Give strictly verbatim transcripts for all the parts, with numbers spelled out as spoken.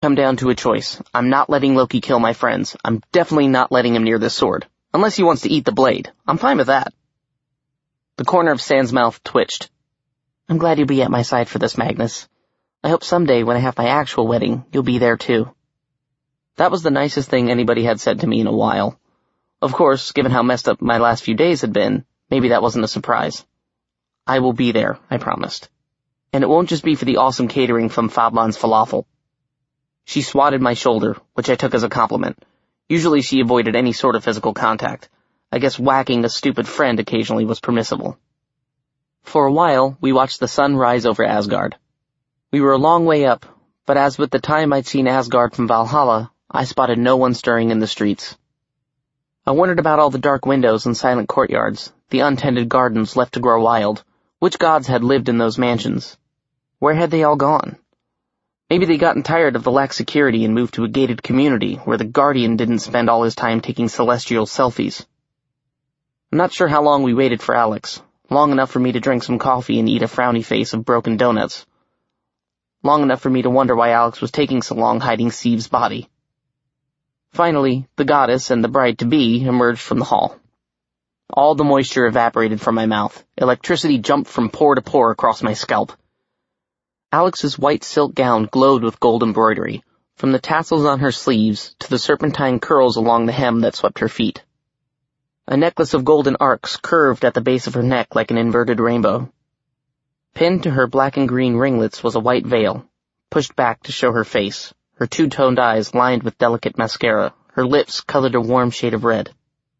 come down to a choice. I'm not letting Loki kill my friends. I'm definitely not letting him near this sword. Unless he wants to eat the blade. I'm fine with that. The corner of Sand's mouth twitched. I'm glad you'll be at my side for this, Magnus. I hope someday when I have my actual wedding, you'll be there too. That was the nicest thing anybody had said to me in a while. Of course, given how messed up my last few days had been, maybe that wasn't a surprise. I will be there, I promised. And it won't just be for the awesome catering from Fablan's Falafel. She swatted my shoulder, which I took as a compliment. Usually she avoided any sort of physical contact. I guess whacking a stupid friend occasionally was permissible. For a while, we watched the sun rise over Asgard. We were a long way up, but as with the time I'd seen Asgard from Valhalla, I spotted no one stirring in the streets. I wondered about all the dark windows and silent courtyards, the untended gardens left to grow wild. Which gods had lived in those mansions? Where had they all gone? Maybe they'd gotten tired of the lax security and moved to a gated community where the Guardian didn't spend all his time taking celestial selfies. I'm not sure how long we waited for Alex. Long enough for me to drink some coffee and eat a frowny face of broken donuts. Long enough for me to wonder why Alex was taking so long hiding Siev's body. Finally, the goddess and the bride-to-be emerged from the hall. All the moisture evaporated from my mouth. Electricity jumped from pore to pore across my scalp. Alex's white silk gown glowed with gold embroidery, from the tassels on her sleeves to the serpentine curls along the hem that swept her feet. A necklace of golden arcs curved at the base of her neck like an inverted rainbow. Pinned to her black and green ringlets was a white veil, pushed back to show her face, her two-toned eyes lined with delicate mascara, her lips colored a warm shade of red.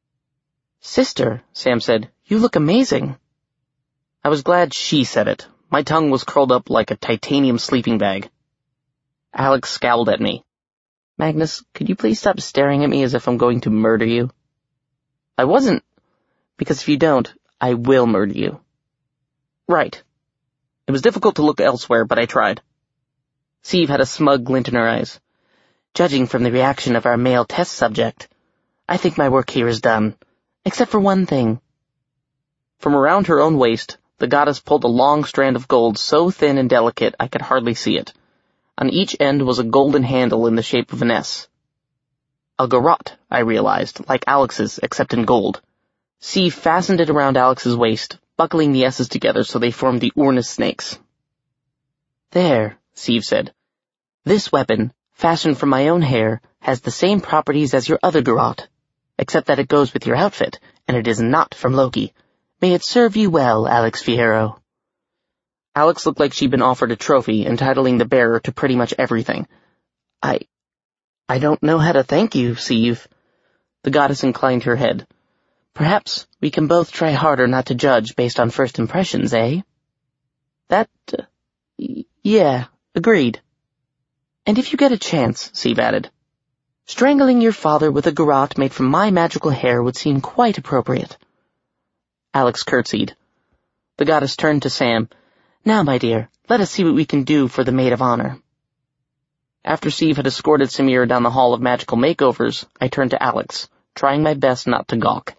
Sister, Sam said, you look amazing. I was glad she said it. My tongue was curled up like a titanium sleeping bag. Alex scowled at me. Magnus, could you please stop staring at me as if I'm going to murder you? I wasn't, because if you don't, I will murder you. Right. It was difficult to look elsewhere, but I tried. Sieve had a smug glint in her eyes. Judging from the reaction of our male test subject, I think my work here is done. Except for one thing. From around her own waist, the goddess pulled a long strand of gold so thin and delicate I could hardly see it. On each end was a golden handle in the shape of an S. A garrote, I realized, like Alex's, except in gold. Sieve fastened it around Alex's waist, buckling the S's together so they formed the Uranus snakes. There, Sieve said. This weapon, fashioned from my own hair, has the same properties as your other garrote, except that it goes with your outfit, and it is not from Loki. May it serve you well, Alex Fierro. Alex looked like she'd been offered a trophy, entitling the bearer to pretty much everything. I... I don't know how to thank you, Sieve. The goddess inclined her head. Perhaps we can both try harder not to judge based on first impressions, eh? That... Uh, y- yeah, agreed. And if you get a chance, Sieve added, strangling your father with a garrote made from my magical hair would seem quite appropriate. Alex curtsied. The goddess turned to Sam. Now, my dear, let us see what we can do for the maid of honor. After Sieve had escorted Samira down the hall of magical makeovers, I turned to Alex, trying my best not to gawk.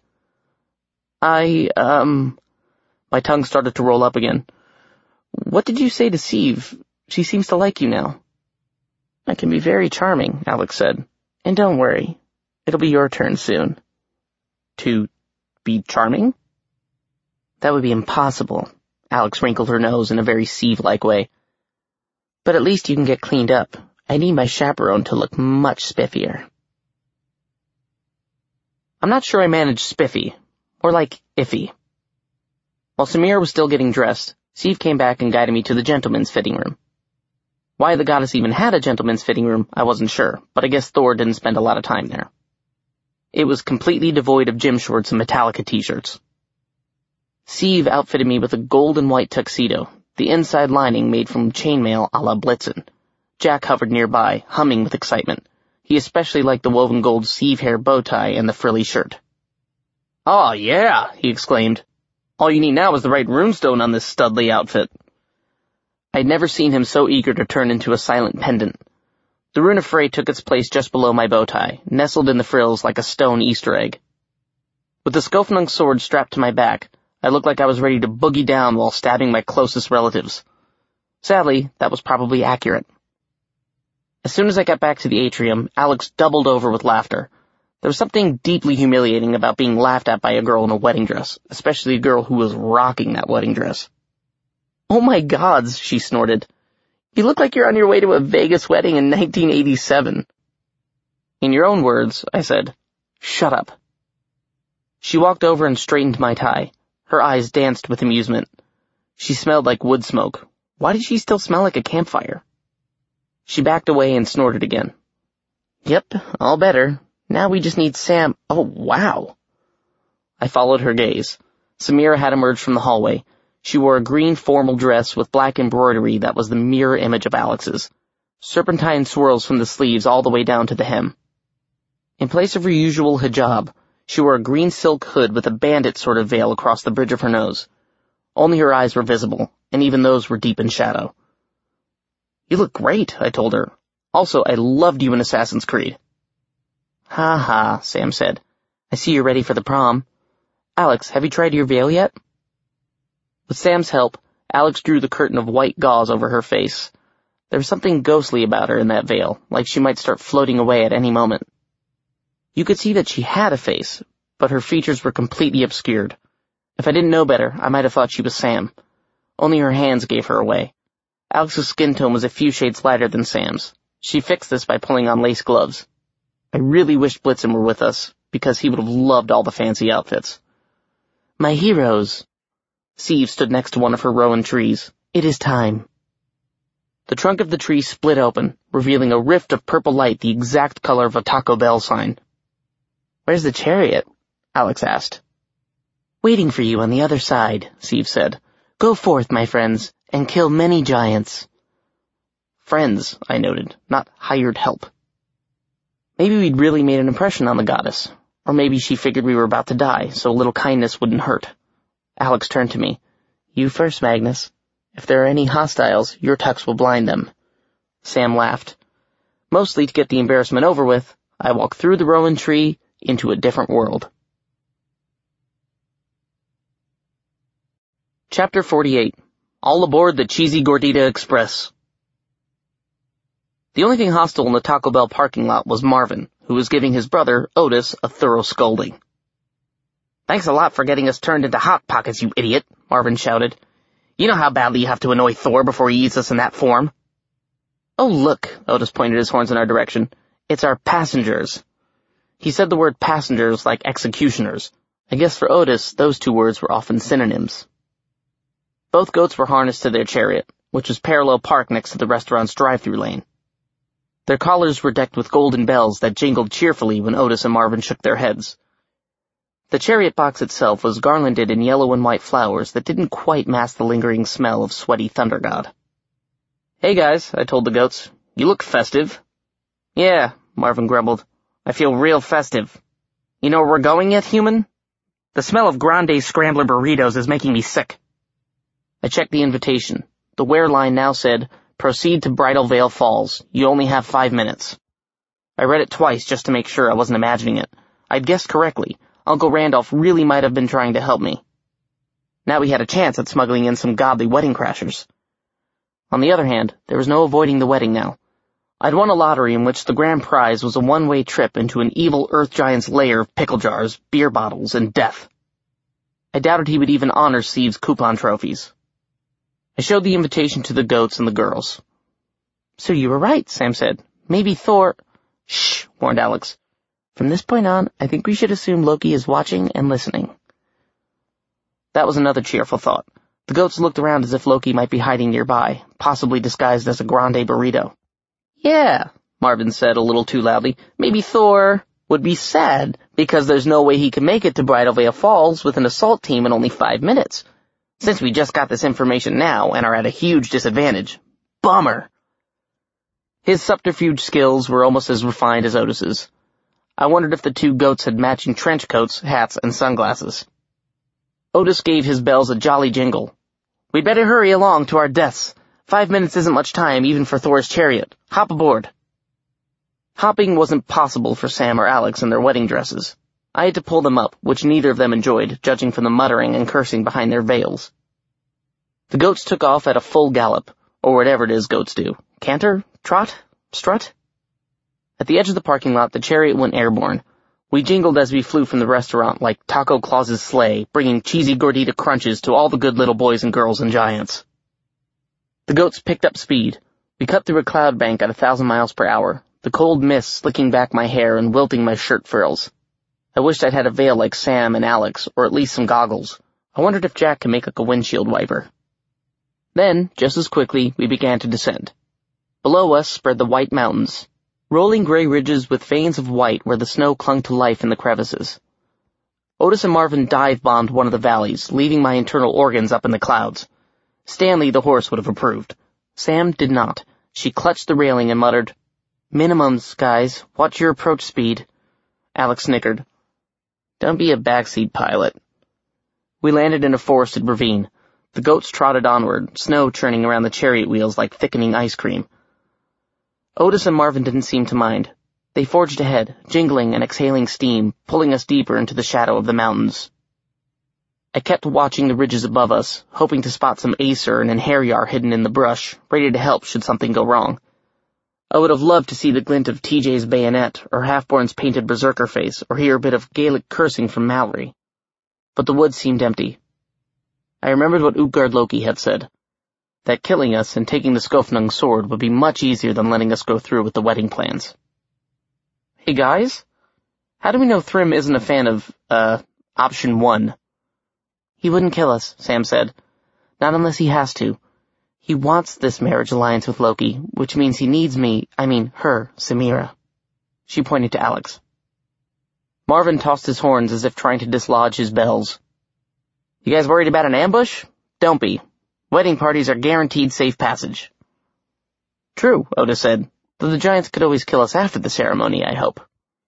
I, um... My tongue started to roll up again. What did you say to Sieve? She seems to like you now. I can be very charming, Alex said. And don't worry, it'll be your turn soon. To be charming? That would be impossible. Alex wrinkled her nose in a very Sieve-like way. But at least you can get cleaned up. I need my chaperone to look much spiffier. I'm not sure I managed spiffy. More like iffy. While Samira was still getting dressed, Sieve came back and guided me to the gentleman's fitting room. Why the goddess even had a gentleman's fitting room, I wasn't sure, but I guess Thor didn't spend a lot of time there. It was completely devoid of gym shorts and Metallica t-shirts. Sieve outfitted me with a gold and white tuxedo, the inside lining made from chainmail a la Blitzen. Jack hovered nearby, humming with excitement. He especially liked the woven gold Sieve hair bow tie and the frilly shirt. "Oh, yeah," he exclaimed. "All you need now is the right runestone on this studly outfit." I'd never seen him so eager to turn into a silent pendant. The rune of Frey took its place just below my bow tie, nestled in the frills like a stone Easter egg. With the Skofnung sword strapped to my back, I looked like I was ready to boogie down while stabbing my closest relatives. Sadly, that was probably accurate. As soon as I got back to the atrium, Alex doubled over with laughter. There was something deeply humiliating about being laughed at by a girl in a wedding dress, especially a girl who was rocking that wedding dress. "Oh my gods," she snorted. "You look like you're on your way to a Vegas wedding in nineteen eighty-seven. "In your own words," I said. "Shut up." She walked over and straightened my tie. Her eyes danced with amusement. She smelled like wood smoke. Why did she still smell like a campfire? She backed away and snorted again. "Yep, all better. Now we just need Sam." "Oh, wow." I followed her gaze. Samira had emerged from the hallway. She wore a green formal dress with black embroidery that was the mirror image of Alex's. Serpentine swirls from the sleeves all the way down to the hem. In place of her usual hijab, she wore a green silk hood with a bandit sort of veil across the bridge of her nose. Only her eyes were visible, and even those were deep in shadow. "You look great," I told her. "Also, I loved you in Assassin's Creed." "Ha ha," Sam said. "I see you're ready for the prom. Alex, have you tried your veil yet?" With Sam's help, Alex drew the curtain of white gauze over her face. There was something ghostly about her in that veil, like she might start floating away at any moment. You could see that she had a face, but her features were completely obscured. If I didn't know better, I might have thought she was Sam. Only her hands gave her away. Alex's skin tone was a few shades lighter than Sam's. She fixed this by pulling on lace gloves. I really wished Blitzen were with us, because he would have loved all the fancy outfits. "My heroes." Sieve stood next to one of her rowan trees. "It is time." The trunk of the tree split open, revealing a rift of purple light the exact color of a Taco Bell sign. "Where's the chariot?" Alex asked. "Waiting for you on the other side," Sieve said. "Go forth, my friends, and kill many giants." Friends, I noted, not hired help. Maybe we'd really made an impression on the goddess, or maybe she figured we were about to die, so a little kindness wouldn't hurt. Alex turned to me. "You first, Magnus. If there are any hostiles, your tux will blind them." Sam laughed. Mostly to get the embarrassment over with, I walked through the rowan tree into a different world. Chapter forty-eight. All aboard the Cheesy Gordita Express. The only thing hostile in the Taco Bell parking lot was Marvin, who was giving his brother, Otis, a thorough scolding. "Thanks a lot for getting us turned into Hot Pockets, you idiot," Marvin shouted. "You know how badly you have to annoy Thor before he eats us in that form." "Oh, look," Otis pointed his horns in our direction. "It's our passengers." He said the word passengers like executioners. I guess for Otis, those two words were often synonyms. Both goats were harnessed to their chariot, which was parallel parked next to the restaurant's drive-through lane. Their collars were decked with golden bells that jingled cheerfully when Otis and Marvin shook their heads. The chariot box itself was garlanded in yellow and white flowers that didn't quite mask the lingering smell of sweaty thunder god. "Hey guys," I told the goats. "You look festive." "Yeah," Marvin grumbled. "I feel real festive. You know where we're going yet, human? The smell of Grande Scrambler burritos is making me sick." I checked the invitation. The wear line now said, "Proceed to Bridal Veil Falls. You only have five minutes." I read it twice just to make sure I wasn't imagining it. I'd guessed correctly. Uncle Randolph really might have been trying to help me. Now we had a chance at smuggling in some godly wedding crashers. On the other hand, there was no avoiding the wedding now. I'd won a lottery in which the grand prize was a one-way trip into an evil earth giant's lair of pickle jars, beer bottles, and death. I doubted he would even honor Sieve's coupon trophies. I showed the invitation to the goats and the girls. "So you were right," Sam said. "Maybe Thor—" "Shh," warned Alex. "From this point on, I think we should assume Loki is watching and listening." That was another cheerful thought. The goats looked around as if Loki might be hiding nearby, possibly disguised as a grande burrito. "Yeah," Marvin said a little too loudly. "Maybe Thor would be sad because there's no way he can make it to Bridal Veil Falls with an assault team in only five minutes. Since we just got this information now and are at a huge disadvantage. Bummer." His subterfuge skills were almost as refined as Otis's. I wondered if the two goats had matching trench coats, hats, and sunglasses. Otis gave his bells a jolly jingle. "We'd better hurry along to our deaths. Five minutes isn't much time even for Thor's chariot. Hop aboard." Hopping wasn't possible for Sam or Alex in their wedding dresses. I had to pull them up, which neither of them enjoyed, judging from the muttering and cursing behind their veils. The goats took off at a full gallop, or whatever it is goats do. Canter? Trot? Strut? At the edge of the parking lot, the chariot went airborne. We jingled as we flew from the restaurant like Taco Claus's sleigh, bringing cheesy gordita crunches to all the good little boys and girls and giants. The goats picked up speed. We cut through a cloud bank at a thousand miles per hour, the cold mist slicking back my hair and wilting my shirt frills. I wished I'd had a veil like Sam and Alex, or at least some goggles. I wondered if Jack could make like a windshield wiper. Then, just as quickly, we began to descend. Below us spread the white mountains, rolling gray ridges with veins of white where the snow clung to life in the crevices. Otis and Marvin dive-bombed one of the valleys, leaving my internal organs up in the clouds. Stanley, the horse, would have approved. Sam did not. She clutched the railing and muttered, "Minimums, guys. Watch your approach speed." Alex snickered. "Don't be a backseat pilot." We landed in a forested ravine. The goats trotted onward, snow churning around the chariot wheels like thickening ice cream. Otis and Marvin didn't seem to mind. They forged ahead, jingling and exhaling steam, pulling us deeper into the shadow of the mountains. I kept watching the ridges above us, hoping to spot some Acer and an Harryar hidden in the brush, ready to help should something go wrong. I would have loved to see the glint of T J's bayonet, or Halfborn's painted berserker face, or hear a bit of Gaelic cursing from Mallory. But the woods seemed empty. I remembered what Utgard Loki had said, that killing us and taking the Skofnung sword would be much easier than letting us go through with the wedding plans. "Hey guys, how do we know Thrym isn't a fan of, uh, option one?" "He wouldn't kill us," Sam said. "Not unless he has to. He wants this marriage alliance with Loki, which means he needs me, I mean her, Samira." She pointed to Alex. Marvin tossed his horns as if trying to dislodge his bells. "You guys worried about an ambush? Don't be. Wedding parties are guaranteed safe passage." "True," Otis said, "though the giants could always kill us after the ceremony, I hope."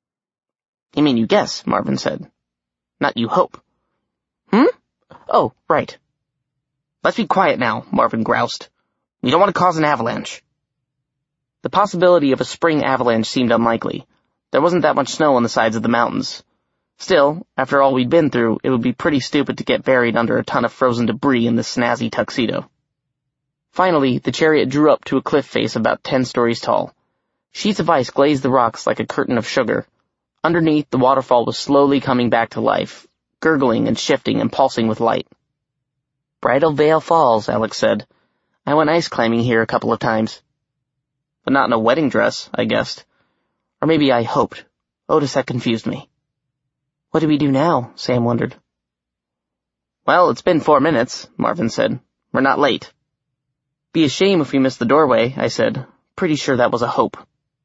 "You mean you guess," Marvin said. "Not you hope." "Hmm? Oh, right." "Let's be quiet now," Marvin groused. "We don't want to cause an avalanche." The possibility of a spring avalanche seemed unlikely. There wasn't that much snow on the sides of the mountains. Still, after all we'd been through, it would be pretty stupid to get buried under a ton of frozen debris in this snazzy tuxedo. Finally, the chariot drew up to a cliff face about ten stories tall. Sheets of ice glazed the rocks like a curtain of sugar. Underneath, the waterfall was slowly coming back to life, gurgling and shifting and pulsing with light. "Bridal Veil Falls," Alex said. "I went ice climbing here a couple of times." "But not in a wedding dress," I guessed. Or maybe I hoped. Otis had confused me. "What do we do now?" Sam wondered. "Well, it's been four minutes," Marvin said. "We're not late." "Be a shame if we missed the doorway," I said. Pretty sure that was a hope.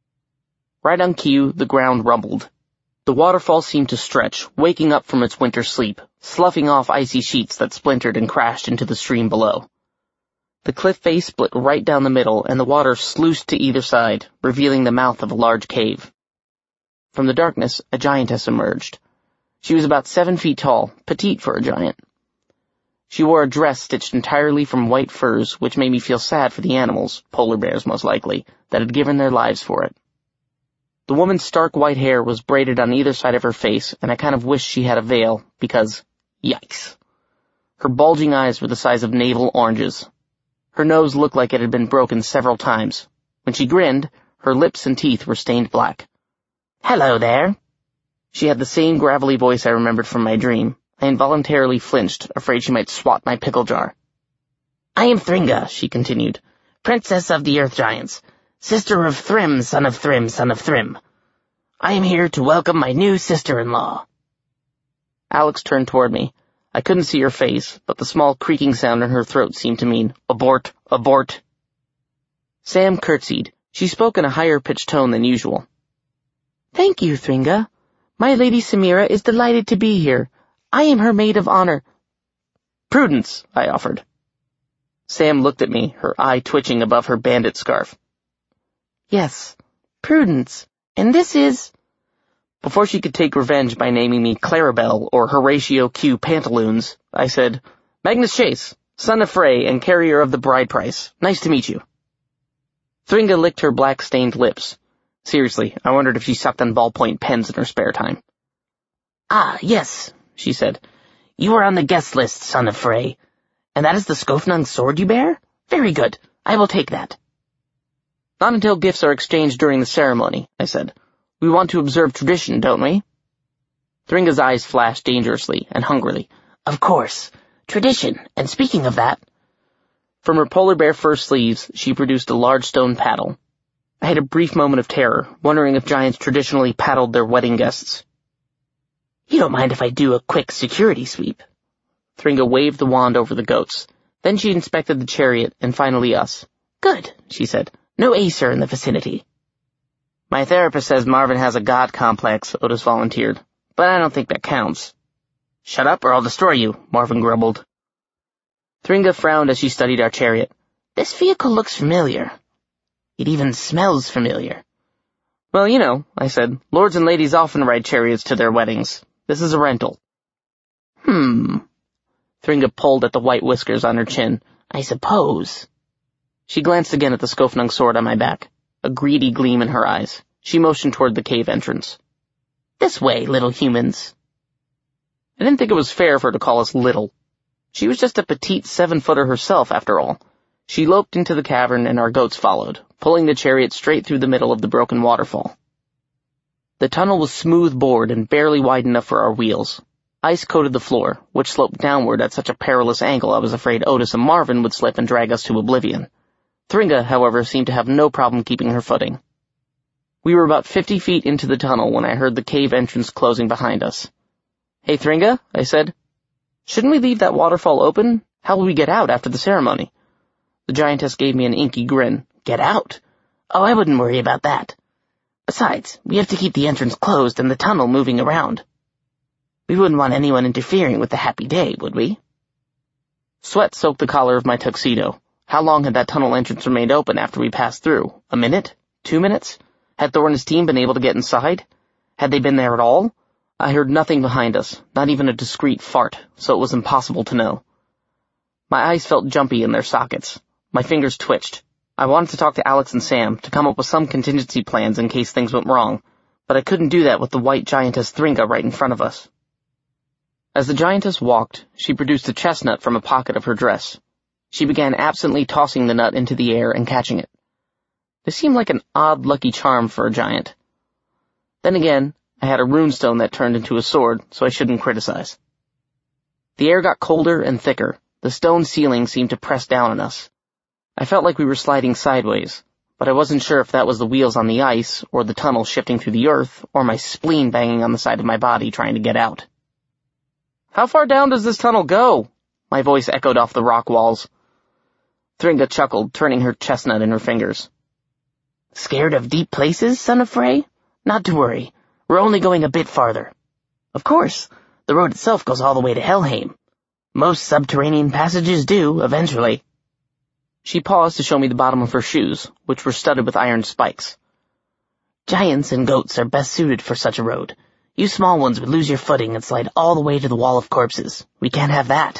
Right on cue, the ground rumbled. The waterfall seemed to stretch, waking up from its winter sleep, sloughing off icy sheets that splintered and crashed into the stream below. The cliff face split right down the middle, and the water sluiced to either side, revealing the mouth of a large cave. From the darkness, a giantess emerged. She was about seven feet tall, petite for a giant. She wore a dress stitched entirely from white furs, which made me feel sad for the animals, polar bears most likely, that had given their lives for it. The woman's stark white hair was braided on either side of her face, and I kind of wished she had a veil, because, yikes. Her bulging eyes were the size of navel oranges. Her nose looked like it had been broken several times. When she grinned, her lips and teeth were stained black. "Hello there." She had the same gravelly voice I remembered from my dream. I involuntarily flinched, afraid she might swat my pickle jar. "I am Thringa," she continued, "princess of the Earth Giants, sister of Thrym, son of Thrym, son of Thrym. I am here to welcome my new sister-in-law." Alex turned toward me. I couldn't see her face, but the small creaking sound in her throat seemed to mean, "Abort, abort." Sam curtsied. She spoke in a higher-pitched tone than usual. "Thank you, Thringa. My lady Samira is delighted to be here. I am her maid of honor." "Prudence," I offered. Sam looked at me, her eye twitching above her bandit scarf. "Yes, Prudence. And this is—" Before she could take revenge by naming me Clarabelle or Horatio Q. Pantaloons, I said, "Magnus Chase, son of Frey and carrier of the bride price. Nice to meet you." Thringa licked her black-stained lips. Seriously, I wondered if she sucked on ballpoint pens in her spare time. "Ah, yes," she said. "You are on the guest list, son of Frey. And that is the Skofnung sword you bear? Very good. I will take that." Not until gifts are exchanged during the ceremony, I said. We want to observe tradition, don't we? Thringa's eyes flashed dangerously and hungrily. Of course. Tradition. And speaking of that... From her polar bear fur sleeves, she produced a large stone paddle. I had a brief moment of terror, wondering if giants traditionally paddled their wedding guests. You don't mind if I do a quick security sweep? Thringa waved the wand over the goats. Then she inspected the chariot and finally us. Good, she said. No Acer in the vicinity. My therapist says Marvin has a god complex, Otis volunteered. But I don't think that counts. Shut up or I'll destroy you, Marvin grumbled. Thringa frowned as she studied our chariot. This vehicle looks familiar. It even smells familiar. Well, you know, I said, lords and ladies often ride chariots to their weddings. This is a rental. Hmm. Thringa pulled at the white whiskers on her chin. I suppose. She glanced again at the Skofnung sword on my back, a greedy gleam in her eyes. She motioned toward the cave entrance. This way, little humans. I didn't think it was fair for her to call us little. She was just a petite seven-footer herself, after all. She loped into the cavern and our goats followed, pulling the chariot straight through the middle of the broken waterfall. The tunnel was smooth bored and barely wide enough for our wheels. Ice coated the floor, which sloped downward at such a perilous angle I was afraid Otis and Marvin would slip and drag us to oblivion. Thringa, however, seemed to have no problem keeping her footing. We were about fifty feet into the tunnel when I heard the cave entrance closing behind us. Hey, Thringa, I said. Shouldn't we leave that waterfall open? How will we get out after the ceremony? The giantess gave me an inky grin. Get out? Oh, I wouldn't worry about that. Besides, we have to keep the entrance closed and the tunnel moving around. We wouldn't want anyone interfering with the happy day, would we? Sweat soaked the collar of my tuxedo. How long had that tunnel entrance remained open after we passed through? A minute? Two minutes? Had Thor and his team been able to get inside? Had they been there at all? I heard nothing behind us, not even a discreet fart, so it was impossible to know. My eyes felt jumpy in their sockets. My fingers twitched. I wanted to talk to Alex and Sam to come up with some contingency plans in case things went wrong, but I couldn't do that with the white giantess Thringa right in front of us. As the giantess walked, she produced a chestnut from a pocket of her dress. She began absently tossing the nut into the air and catching it. This seemed like an odd lucky charm for a giant. Then again, I had a runestone that turned into a sword, so I shouldn't criticize. The air got colder and thicker. The stone ceiling seemed to press down on us. I felt like we were sliding sideways, but I wasn't sure if that was the wheels on the ice, or the tunnel shifting through the earth, or my spleen banging on the side of my body trying to get out. How far down does this tunnel go? My voice echoed off the rock walls. Thringa chuckled, turning her chestnut in her fingers. Scared of deep places, son of Frey? Not to worry. We're only going a bit farther. Of course, the road itself goes all the way to Helheim. Most subterranean passages do, eventually. She paused to show me the bottom of her shoes, which were studded with iron spikes. Giants and goats are best suited for such a road. You small ones would lose your footing and slide all the way to the wall of corpses. We can't have that.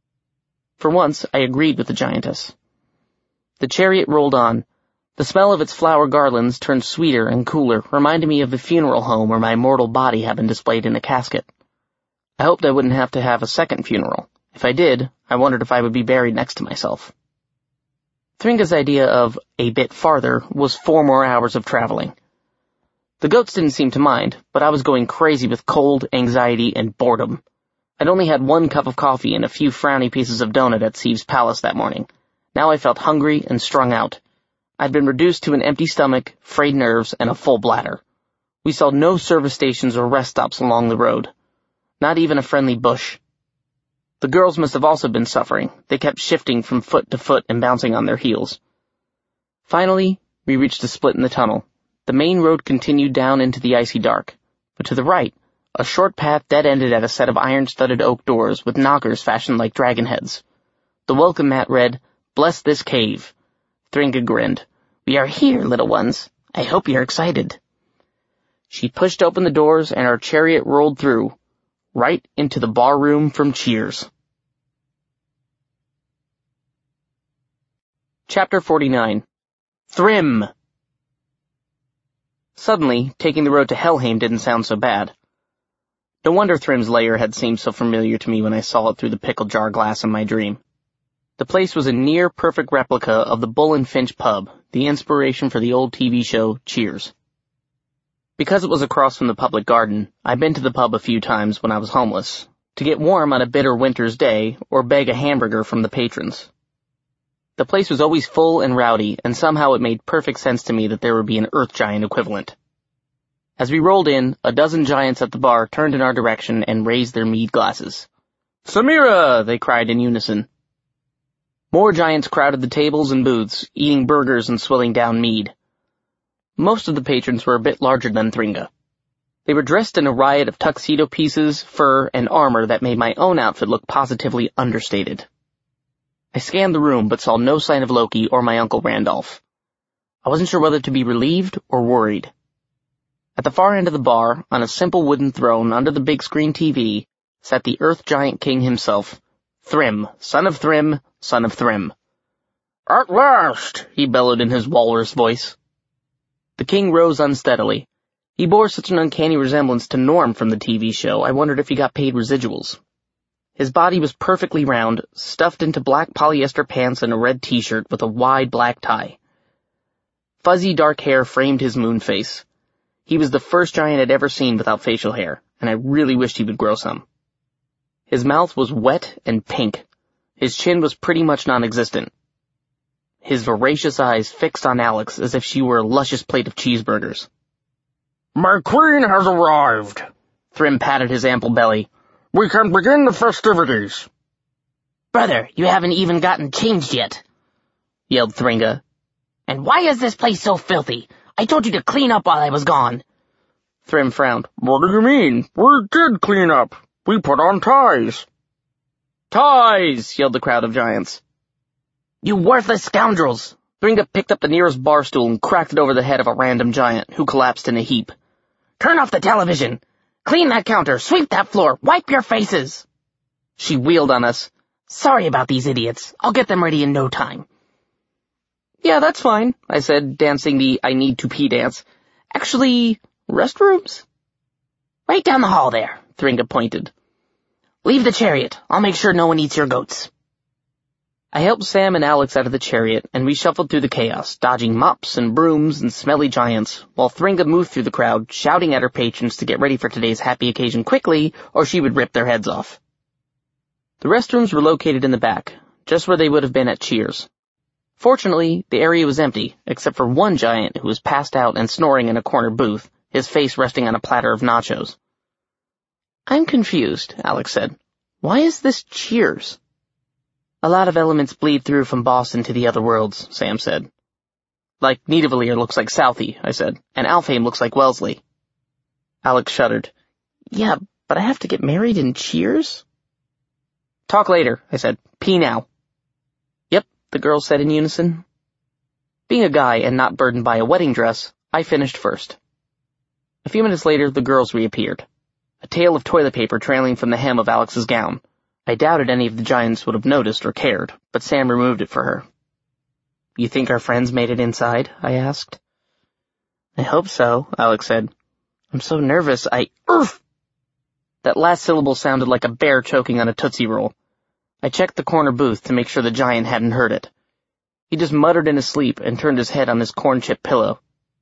For once, I agreed with the giantess. The chariot rolled on. The smell of its flower garlands turned sweeter and cooler, reminding me of the funeral home where my mortal body had been displayed in a casket. I hoped I wouldn't have to have a second funeral. If I did, I wondered if I would be buried next to myself. Thringa's idea of a bit farther was four more hours of traveling. The goats didn't seem to mind, but I was going crazy with cold, anxiety, and boredom. I'd only had one cup of coffee and a few frowny pieces of donut at Sieve's palace that morning. Now I felt hungry and strung out. I'd been reduced to an empty stomach, frayed nerves, and a full bladder. We saw no service stations or rest stops along the road. Not even a friendly bush. The girls must have also been suffering. They kept shifting from foot to foot and bouncing on their heels. Finally, we reached a split in the tunnel. The main road continued down into the icy dark, but to the right, a short path dead-ended at a set of iron-studded oak doors with knockers fashioned like dragon heads. The welcome mat read, "Bless this cave." Thringa grinned. "We are here, little ones. I hope you're excited." She pushed open the doors and our chariot rolled through, right into the bar room from Cheers. Chapter forty-nine. Thrym! Suddenly, taking the road to Helheim didn't sound so bad. No wonder Thrym's lair had seemed so familiar to me when I saw it through the pickle jar glass in my dream. The place was a near-perfect replica of the Bull and Finch pub, the inspiration for the old T V show Cheers. Because it was across from the public garden, I'd been to the pub a few times when I was homeless, to get warm on a bitter winter's day or beg a hamburger from the patrons. The place was always full and rowdy, and somehow it made perfect sense to me that there would be an Earth Giant equivalent. As we rolled in, a dozen giants at the bar turned in our direction and raised their mead glasses. "Samira!" they cried in unison. More giants crowded the tables and booths, eating burgers and swilling down mead. Most of the patrons were a bit larger than Thringa. They were dressed in a riot of tuxedo pieces, fur, and armor that made my own outfit look positively understated. I scanned the room but saw no sign of Loki or my Uncle Randolph. I wasn't sure whether to be relieved or worried. At the far end of the bar, on a simple wooden throne under the big screen T V, sat the Earth Giant King himself, Thrym, son of Thrym, son of Thrym. "At last!" he bellowed in his walrus voice. The king rose unsteadily. He bore such an uncanny resemblance to Norm from the T V show, I wondered if he got paid residuals. His body was perfectly round, stuffed into black polyester pants and a red t-shirt with a wide black tie. Fuzzy dark hair framed his moon face. He was the first giant I'd ever seen without facial hair, and I really wished he would grow some. His mouth was wet and pink. His chin was pretty much non-existent. His voracious eyes fixed on Alex as if she were a luscious plate of cheeseburgers. "My queen has arrived." Thrym patted his ample belly. "We can begin the festivities." "Brother, you haven't even gotten changed yet," yelled Thringa. "And why is this place so filthy? I told you to clean up while I was gone." Thrym frowned. "What do you mean? We did clean up. We put on ties." "Ties!" yelled the crowd of giants. "You worthless scoundrels!" Thringa picked up the nearest bar stool and cracked it over the head of a random giant, who collapsed in a heap. "Turn off the television! Clean that counter! Sweep that floor! Wipe your faces!" She wheeled on us. "Sorry about these idiots. I'll get them ready in no time." "Yeah, that's fine," I said, dancing the I need to pee dance. "Actually, restrooms?" "Right down the hall there," Thringa pointed. "Leave the chariot. I'll make sure no one eats your goats." I helped Sam and Alex out of the chariot, and we shuffled through the chaos, dodging mops and brooms and smelly giants, while Thringa moved through the crowd, shouting at her patrons to get ready for today's happy occasion quickly, or she would rip their heads off. The restrooms were located in the back, just where they would have been at Cheers. Fortunately, the area was empty, except for one giant who was passed out and snoring in a corner booth, his face resting on a platter of nachos. "I'm confused," Alex said. "Why is this Cheers?" "A lot of elements bleed through from Boston to the other worlds," Sam said. "Like Nidavellir looks like Southie," I said, "and Alfheim looks like Wellesley." Alex shuddered. "Yeah, but I have to get married in Cheers?" "Talk later," I said. "Pee now." "Yep," the girls said in unison. Being a guy and not burdened by a wedding dress, I finished first. A few minutes later, the girls reappeared. A tail of toilet paper trailing from the hem of Alex's gown. I doubted any of the giants would have noticed or cared, but Sam removed it for her. "You think our friends made it inside?" I asked. "I hope so," Alex said. "I'm so nervous, I— Urgh!" That last syllable sounded like a bear choking on a Tootsie Roll. I checked the corner booth to make sure the giant hadn't heard it. He just muttered in his sleep and turned his head on his corn-chip pillow.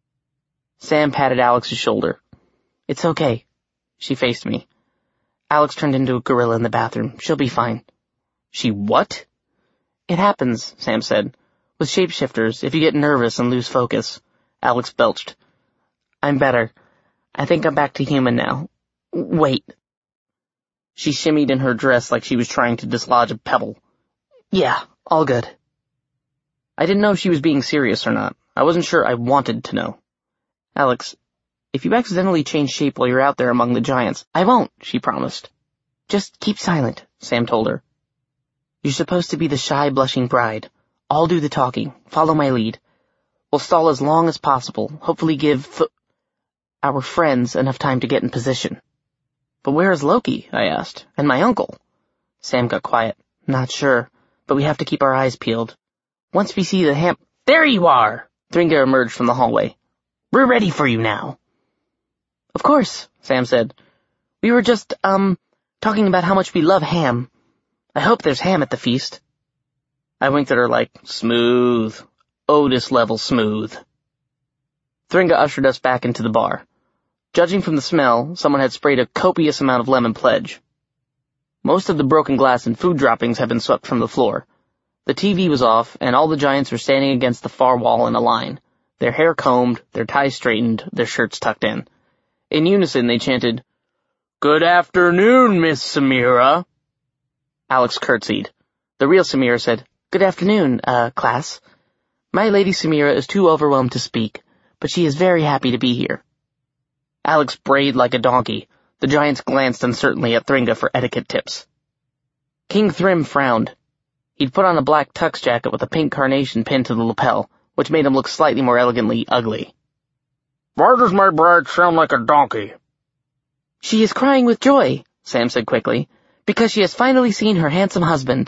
Sam patted Alex's shoulder. "It's okay." She faced me. "Alex turned into a gorilla in the bathroom. She'll be fine." "She what?" "It happens," Sam said. "With shapeshifters, if you get nervous and lose focus." Alex belched. "I'm better. I think I'm back to human now. Wait." She shimmied in her dress like she was trying to dislodge a pebble. "Yeah, all good." I didn't know if she was being serious or not. I wasn't sure I wanted to know. "Alex, if you accidentally change shape while you're out there among the giants—" "I won't," she promised. "Just keep silent," Sam told her. "You're supposed to be the shy, blushing bride. I'll do the talking. Follow my lead. We'll stall as long as possible, hopefully give f- our friends enough time to get in position." "But where is Loki?" I asked. "And my uncle?" Sam got quiet. "Not sure, but we have to keep our eyes peeled. Once we see the ham— "There you are!" Thringa emerged from the hallway. "We're ready for you now." "Of course," Sam said. "We were just, um, talking about how much we love ham. I hope there's ham at the feast." I winked at her like, "Smooth." Otis level smooth. Thringa ushered us back into the bar. Judging from the smell, someone had sprayed a copious amount of lemon pledge. Most of the broken glass and food droppings had been swept from the floor. The T V was off, and all the giants were standing against the far wall in a line, their hair combed, their ties straightened, their shirts tucked in. In unison, they chanted, "Good afternoon, Miss Samira." Alex curtsied. The real Samira said, "Good afternoon, uh, class. My Lady Samira is too overwhelmed to speak, but she is very happy to be here." Alex brayed like a donkey. The giants glanced uncertainly at Thringa for etiquette tips. King Thrym frowned. He'd put on a black tux jacket with a pink carnation pinned to the lapel, which made him look slightly more elegantly ugly. "Why does my bride sound like a donkey?" "She is crying with joy," Sam said quickly, "because she has finally seen her handsome husband."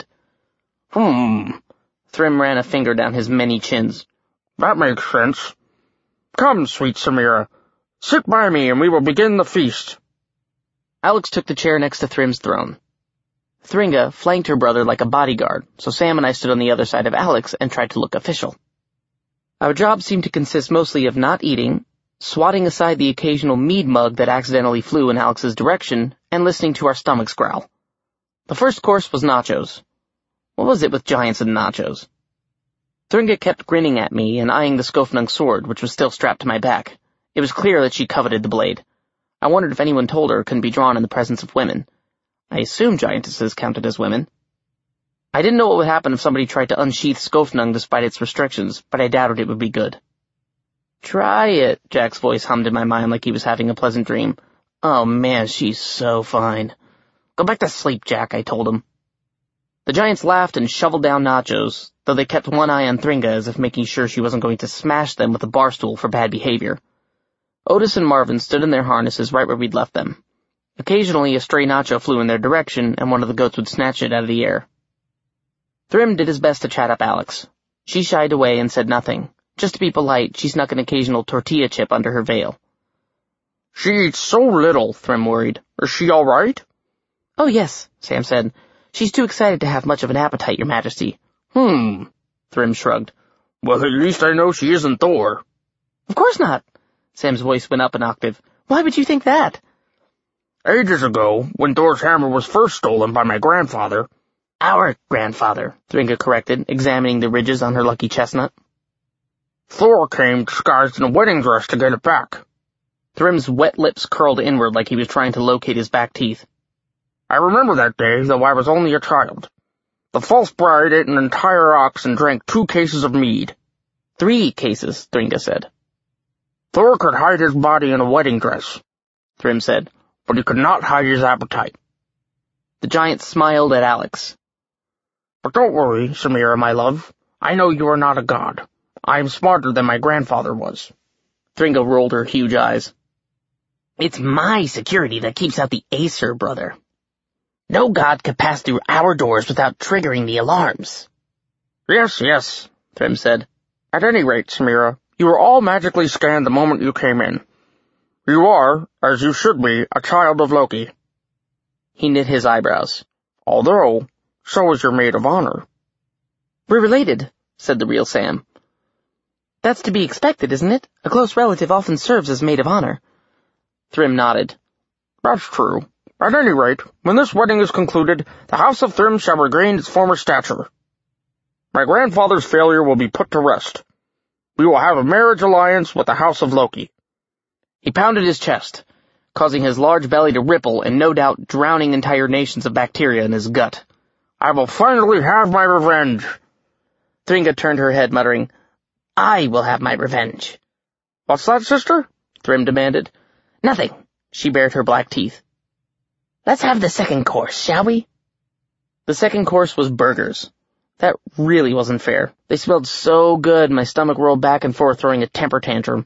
Hmm. Thrym ran a finger down his many chins. That makes sense. Come, sweet Samira. Sit by me and we will begin the feast. Alex took the chair next to Thrym's throne. Thringa flanked her brother like a bodyguard, so Sam and I stood on the other side of Alex and tried to look official. Our job seemed to consist mostly of not eating, swatting aside the occasional mead mug that accidentally flew in Alex's direction, and listening to our stomachs growl. The first course was nachos. What was it with giants and nachos? Thringa kept grinning at me and eyeing the Skofnung sword, which was still strapped to my back. It was clear that she coveted the blade. I wondered if anyone told her it couldn't be drawn in the presence of women. I assumed giantesses counted as women. I didn't know what would happen if somebody tried to unsheath Skofnung despite its restrictions, but I doubted it would be good. "Try it," Jack's voice hummed in my mind like he was having a pleasant dream. "Oh man, she's so fine." "Go back to sleep, Jack," I told him. The giants laughed and shoveled down nachos, though they kept one eye on Thringa as if making sure she wasn't going to smash them with a bar stool for bad behavior. Otis and Marvin stood in their harnesses right where we'd left them. Occasionally a stray nacho flew in their direction, and one of the goats would snatch it out of the air. Thrym did his best to chat up Alex. She shied away and said nothing. Just to be polite, she snuck an occasional tortilla chip under her veil. "She eats so little," Thrym worried. "Is she all right?" "Oh yes," Sam said. "She's too excited to have much of an appetite, Your Majesty." Hmm, Thrym shrugged. "Well, at least I know she isn't Thor." "Of course not." Sam's voice went up an octave. "Why would you think that?" "Ages ago, when Thor's hammer was first stolen by my grandfather—" "Our grandfather," Thringa corrected, examining the ridges on her lucky chestnut. "Thor came disguised in a wedding dress to get it back." Thrym's wet lips curled inward like he was trying to locate his back teeth. "I remember that day, though I was only a child. The false bride ate an entire ox and drank two cases of mead." "Three cases," Thringa said. "Thor could hide his body in a wedding dress," Thrym said, "but he could not hide his appetite." The giant smiled at Alex. "But don't worry, Samira, my love. I know you are not a god. I am smarter than my grandfather was." Thringa rolled her huge eyes. "It's my security that keeps out the Acer, brother. No god could pass through our doors without triggering the alarms." "Yes, yes," Thrym said. "At any rate, Samira, you were all magically scanned the moment you came in. You are, as you should be, a child of Loki." He knit his eyebrows. "Although, so is your maid of honor." "We're related," said the real Sam. "That's to be expected, isn't it? A close relative often serves as maid of honor." Thrym nodded. "That's true. At any rate, when this wedding is concluded, the House of Thrym shall regain its former stature. My grandfather's failure will be put to rest. We will have a marriage alliance with the House of Loki." He pounded his chest, causing his large belly to ripple and no doubt drowning entire nations of bacteria in his gut. "I will finally have my revenge." Thringa turned her head, muttering, "I will have my revenge." "What's that, sister?" Thrym demanded. "Nothing." She bared her black teeth. "Let's have the second course, shall we?" The second course was burgers. That really wasn't fair. They smelled so good, my stomach rolled back and forth, throwing a temper tantrum.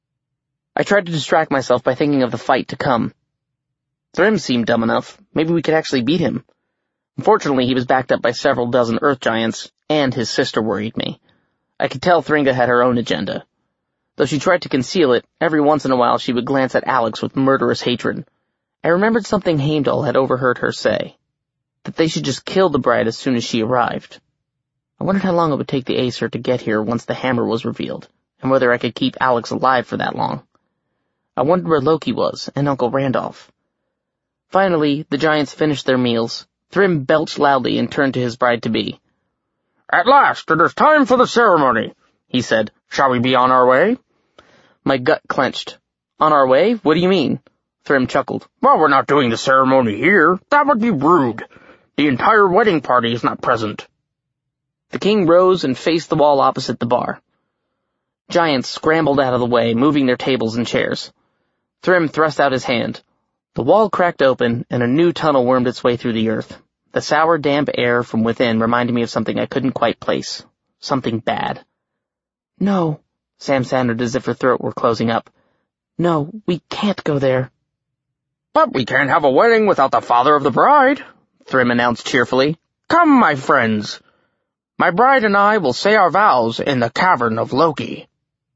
I tried to distract myself by thinking of the fight to come. Thrym seemed dumb enough. Maybe we could actually beat him. Unfortunately, he was backed up by several dozen earth giants, and his sister worried me. I could tell Thringa had her own agenda. Though she tried to conceal it, every once in a while she would glance at Alex with murderous hatred. I remembered something Heimdall had overheard her say, that they should just kill the bride as soon as she arrived. I wondered how long it would take the Aesir to get here once the hammer was revealed, and whether I could keep Alex alive for that long. I wondered where Loki was, and Uncle Randolph. Finally, the giants finished their meals. Thrym belched loudly and turned to his bride-to-be. "At last, it is time for the ceremony," he said. "Shall we be on our way?" My gut clenched. On our way? What do you mean? Thrym chuckled. "Well, we're not doing the ceremony here. That would be rude. The entire wedding party is not present." The king rose and faced the wall opposite the bar. Giants scrambled out of the way, moving their tables and chairs. Thrym thrust out his hand. The wall cracked open, and a new tunnel wormed its way through the earth. The sour, damp air from within reminded me of something I couldn't quite place. Something bad. "No," Sam sounded as if her throat were closing up. "No, we can't go there." "But we can't have a wedding without the father of the bride," Thrym announced cheerfully. "Come, my friends. My bride and I will say our vows in the cavern of Loki."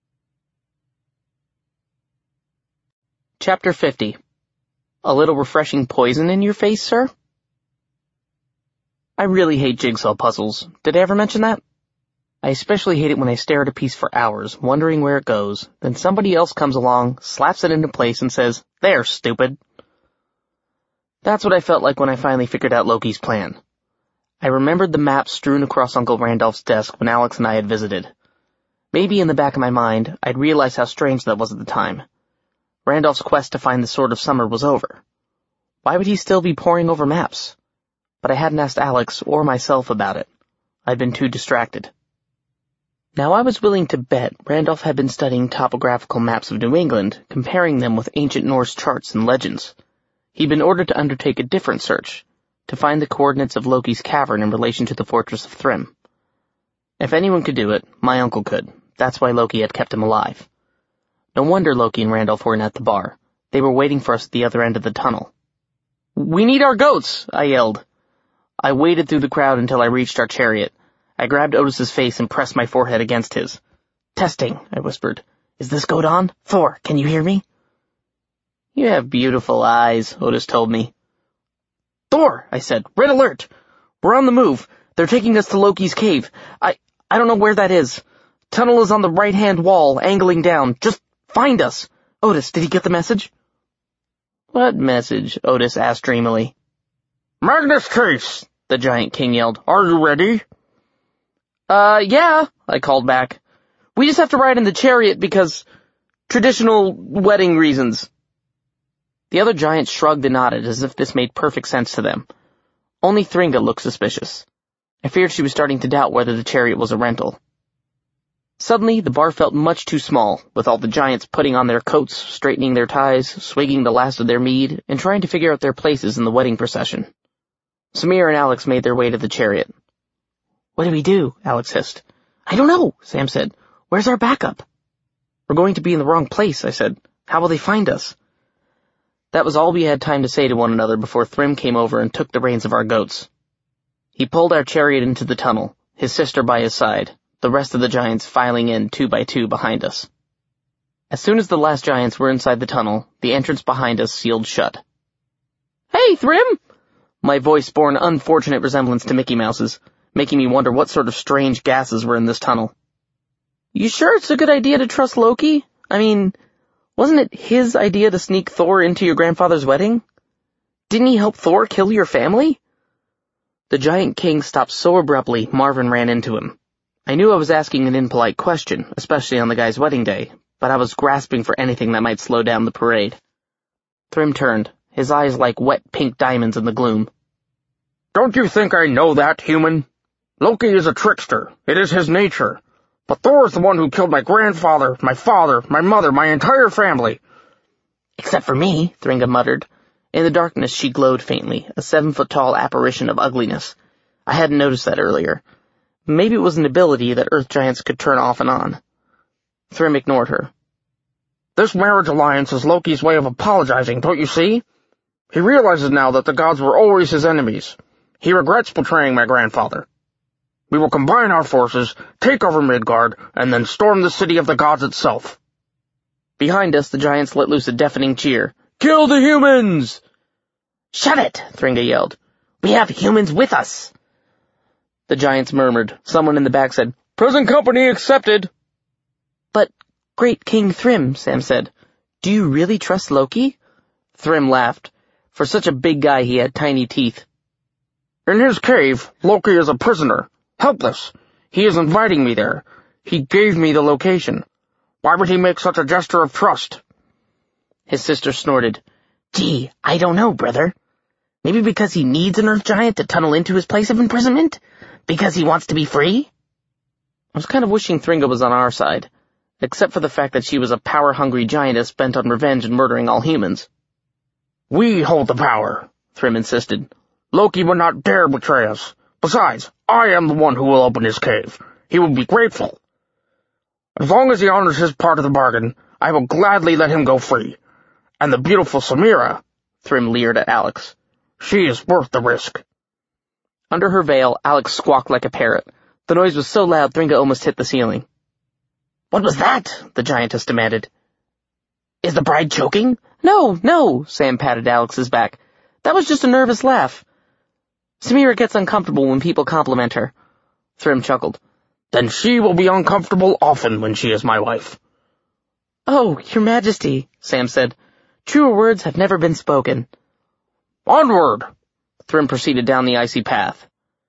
Chapter fifty. A little refreshing poison in your face, sir? I really hate jigsaw puzzles. Did I ever mention that? I especially hate it when I stare at a piece for hours, wondering where it goes, then somebody else comes along, slaps it into place, and says, "There, stupid." That's what I felt like when I finally figured out Loki's plan. I remembered the map strewn across Uncle Randolph's desk when Alex and I had visited. Maybe in the back of my mind, I'd realized how strange that was at the time. Randolph's quest to find the Sword of Summer was over. Why would he still be poring over maps? But I hadn't asked Alex or myself about it. I'd been too distracted. Now I was willing to bet Randolph had been studying topographical maps of New England, comparing them with ancient Norse charts and legends. He'd been ordered to undertake a different search, to find the coordinates of Loki's cavern in relation to the fortress of Thrym. If anyone could do it, my uncle could. That's why Loki had kept him alive. No wonder Loki and Randolph weren't at the bar. They were waiting for us at the other end of the tunnel. "We need our goats!" I yelled. I waded through the crowd until I reached our chariot. I grabbed Otis's face and pressed my forehead against his. "Testing," I whispered. "Is this goat on? Thor, can you hear me?" "You have beautiful eyes," Otis told me. "Thor," I said. "Red alert! We're on the move. They're taking us to Loki's cave. I, I don't know where that is. Tunnel is on the right-hand wall, angling down. Just find us. Otis, did he get the message?" "What message?" Otis asked dreamily. "Magnus Chase," the Giant King yelled. "Are you ready?" Uh, yeah, I called back. "We just have to ride in the chariot because traditional wedding reasons." The other giants shrugged and nodded as if this made perfect sense to them. Only Thringa looked suspicious. I feared she was starting to doubt whether the chariot was a rental. Suddenly, the bar felt much too small, with all the giants putting on their coats, straightening their ties, swigging the last of their mead, and trying to figure out their places in the wedding procession. Samir and Alex made their way to the chariot. "What do we do?" Alex hissed. "I don't know," Sam said. "Where's our backup?" "We're going to be in the wrong place," I said. "How will they find us?" That was all we had time to say to one another before Thrym came over and took the reins of our goats. He pulled our chariot into the tunnel, his sister by his side, the rest of the giants filing in two by two behind us. As soon as the last giants were inside the tunnel, the entrance behind us sealed shut. "Hey, Thrym!" My voice bore an unfortunate resemblance to Mickey Mouse's, making me wonder what sort of strange gases were in this tunnel. "You sure it's a good idea to trust Loki? I mean, wasn't it his idea to sneak Thor into your grandfather's wedding? Didn't he help Thor kill your family?" The Giant King stopped so abruptly, Marvin ran into him. I knew I was asking an impolite question, especially on the guy's wedding day, but I was grasping for anything that might slow down the parade. Thrym turned, his eyes like wet pink diamonds in the gloom. "Don't you think I know that, human? Loki is a trickster. It is his nature. But Thor is the one who killed my grandfather, my father, my mother, my entire family." "Except for me," Thringa muttered. In the darkness she glowed faintly, a seven-foot-tall apparition of ugliness. I hadn't noticed that earlier. Maybe it was an ability that Earth Giants could turn off and on. Thrym ignored her. "This marriage alliance is Loki's way of apologizing, don't you see? He realizes now that the gods were always his enemies. He regrets betraying my grandfather. We will combine our forces, take over Midgard, and then storm the city of the gods itself." Behind us, the giants let loose a deafening cheer. "Kill the humans!" "Shut it!" Thringa yelled. "We have humans with us." The giants murmured. Someone in the back said, "Present company accepted." "But, Great King Thrym," Sam said, "do you really trust Loki?" Thrym laughed. For such a big guy, he had tiny teeth. "In his cave, Loki is a prisoner, helpless. He is inviting me there. He gave me the location. Why would he make such a gesture of trust?" His sister snorted. "Gee, I don't know, brother. Maybe because he needs an Earth Giant to tunnel into his place of imprisonment? Because he wants to be free?" I was kind of wishing Thringa was on our side, except for the fact that she was a power-hungry giantess bent on revenge and murdering all humans. "We hold the power," Thrym insisted. "Loki would not dare betray us. Besides, I am the one who will open his cave. He will be grateful. As long as he honors his part of the bargain, I will gladly let him go free. And the beautiful Samira," Thrym leered at Alex, "she is worth the risk." Under her veil, Alex squawked like a parrot. The noise was so loud, Thringa almost hit the ceiling. "What was that?" the giantess demanded. "Is the bride choking?" "No, no," Sam patted Alex's back. "That was just a nervous laugh. Samira gets uncomfortable when people compliment her." Thrym chuckled. "Then she will be uncomfortable often when she is my wife." "Oh, Your Majesty," Sam said. "Truer words have never been spoken." "Onward!" Thrym proceeded down the icy path.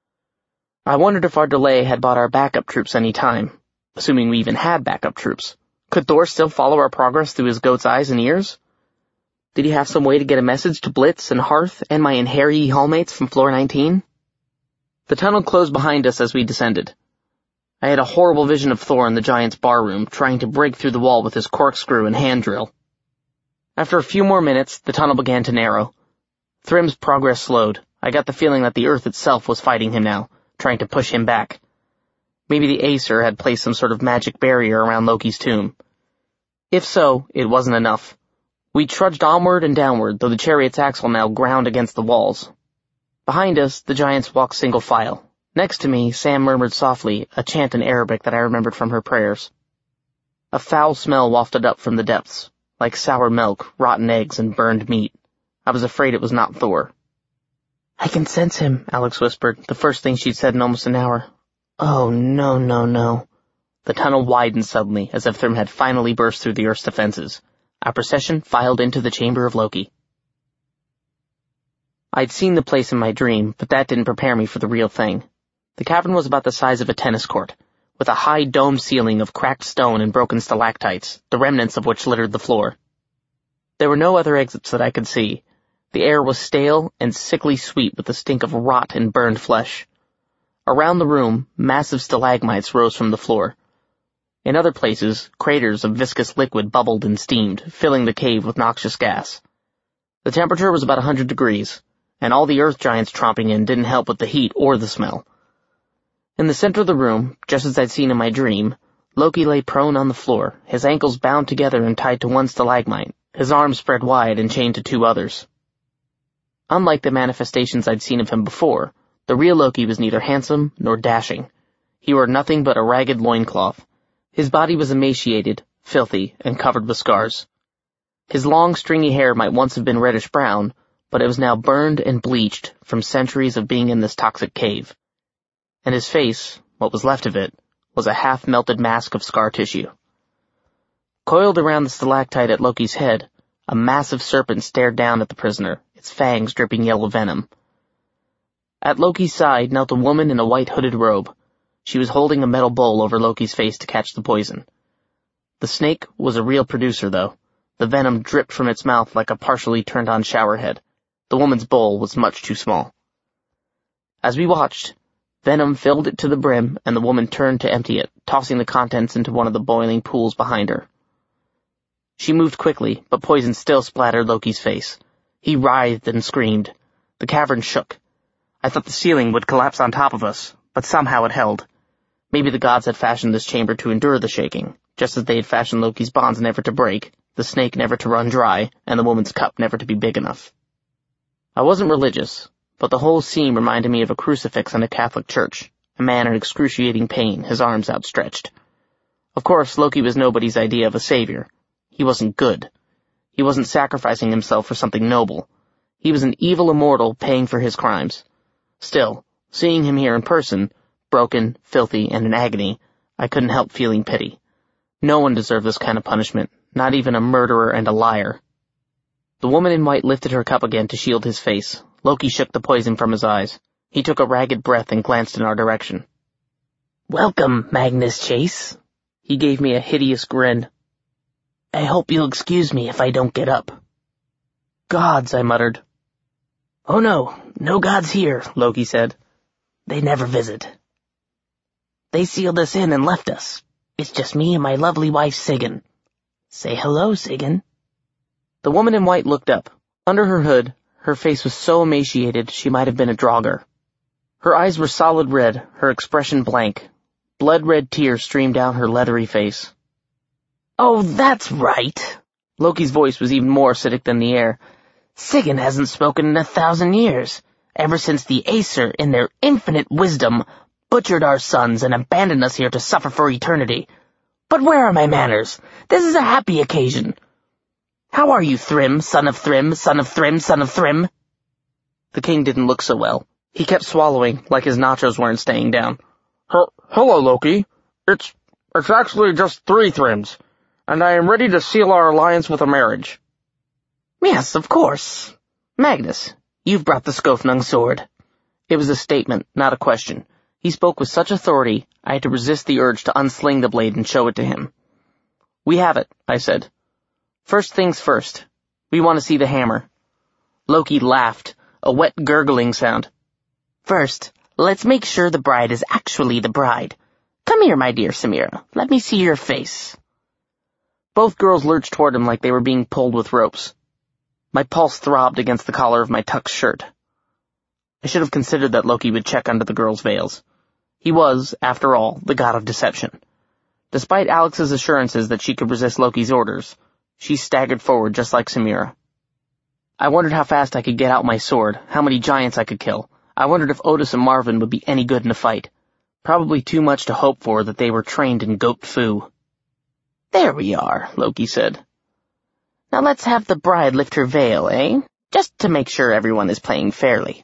I wondered if our delay had bought our backup troops any time, assuming we even had backup troops. Could Thor still follow our progress through his goat's eyes and ears? Did he have some way to get a message to Blitz and Hearth and my Inheri hallmates from floor nineteen? The tunnel closed behind us as we descended. I had a horrible vision of Thor in the giant's barroom, trying to break through the wall with his corkscrew and hand drill. After a few more minutes, the tunnel began to narrow. Thrym's progress slowed. I got the feeling that the earth itself was fighting him now, trying to push him back. Maybe the Aesir had placed some sort of magic barrier around Loki's tomb. If so, it wasn't enough. We trudged onward and downward, though the chariot's axle now ground against the walls. Behind us, the giants walked single file. Next to me, Sam murmured softly, a chant in Arabic that I remembered from her prayers. A foul smell wafted up from the depths, like sour milk, rotten eggs, and burned meat. I was afraid it was not Thor. "I can sense him," Alex whispered, the first thing she'd said in almost an hour. "Oh, no, no, no." The tunnel widened suddenly, as if Thrym had finally burst through the Earth's defenses. Our procession filed into the chamber of Loki. I'd seen the place in my dream, but that didn't prepare me for the real thing. The cavern was about the size of a tennis court, with a high domed ceiling of cracked stone and broken stalactites, the remnants of which littered the floor. There were no other exits that I could see. The air was stale and sickly sweet with the stink of rot and burned flesh. Around the room, massive stalagmites rose from the floor. In other places, craters of viscous liquid bubbled and steamed, filling the cave with noxious gas. The temperature was about a hundred degrees, and all the earth giants tromping in didn't help with the heat or the smell. In the center of the room, just as I'd seen in my dream, Loki lay prone on the floor, his ankles bound together and tied to one stalagmite, his arms spread wide and chained to two others. Unlike the manifestations I'd seen of him before, the real Loki was neither handsome nor dashing. He wore nothing but a ragged loincloth. His body was emaciated, filthy, and covered with scars. His long, stringy hair might once have been reddish-brown, but it was now burned and bleached from centuries of being in this toxic cave. And his face, what was left of it, was a half-melted mask of scar tissue. Coiled around the stalactite at Loki's head, a massive serpent stared down at the prisoner, its fangs dripping yellow venom. At Loki's side knelt a woman in a white hooded robe. She was holding a metal bowl over Loki's face to catch the poison. The snake was a real producer, though. The venom dripped from its mouth like a partially turned-on showerhead. The woman's bowl was much too small. As we watched, venom filled it to the brim, and the woman turned to empty it, tossing the contents into one of the boiling pools behind her. She moved quickly, but poison still splattered Loki's face. He writhed and screamed. The cavern shook. I thought the ceiling would collapse on top of us, but somehow it held. Maybe the gods had fashioned this chamber to endure the shaking, just as they had fashioned Loki's bonds never to break, the snake never to run dry, and the woman's cup never to be big enough. I wasn't religious, but the whole scene reminded me of a crucifix in a Catholic church, a man in excruciating pain, his arms outstretched. Of course, Loki was nobody's idea of a savior. He wasn't good. He wasn't sacrificing himself for something noble. He was an evil immortal paying for his crimes. Still, seeing him here in person, broken, filthy, and in agony, I couldn't help feeling pity. No one deserved this kind of punishment, not even a murderer and a liar. The woman in white lifted her cup again to shield his face. Loki shook the poison from his eyes. He took a ragged breath and glanced in our direction. "Welcome, Magnus Chase." He gave me a hideous grin. "I hope you'll excuse me if I don't get up." "Gods," I muttered. "Oh no, no gods here," Loki said. "They never visit. They sealed us in and left us. It's just me and my lovely wife Sigyn. Say hello, Sigyn." The woman in white looked up. Under her hood, her face was so emaciated she might have been a Draugr. Her eyes were solid red, her expression blank. Blood-red tears streamed down her leathery face. "Oh, that's right." Loki's voice was even more acidic than the air. "Sigyn hasn't spoken in a thousand years, ever since the Aesir, in their infinite wisdom, butchered our sons and abandoned us here to suffer for eternity. But where are my manners? This is a happy occasion. How are you, Thrym, son of Thrym, son of Thrym, son of Thrym?" The king didn't look so well. He kept swallowing, like his nachos weren't staying down. Hello, Loki. It's, it's actually just three Thryms, and I am ready to seal our alliance with a marriage. "Yes, of course. Magnus, you've brought the Skofnung sword." It was a statement, not a question. He spoke with such authority, I had to resist the urge to unsling the blade and show it to him. "We have it," I said. "First things first. We want to see the hammer." Loki laughed, a wet gurgling sound. "First, let's make sure the bride is actually the bride. Come here, my dear Samira. Let me see your face." Both girls lurched toward him like they were being pulled with ropes. My pulse throbbed against the collar of my tucked shirt. I should have considered that Loki would check under the girls' veils. He was, after all, the god of deception. Despite Alex's assurances that she could resist Loki's orders, she staggered forward just like Samira. I wondered how fast I could get out my sword, how many giants I could kill. I wondered if Otis and Marvin would be any good in a fight. Probably too much to hope for that they were trained in goat foo. "There we are," Loki said. "Now let's have the bride lift her veil, eh? Just to make sure everyone is playing fairly."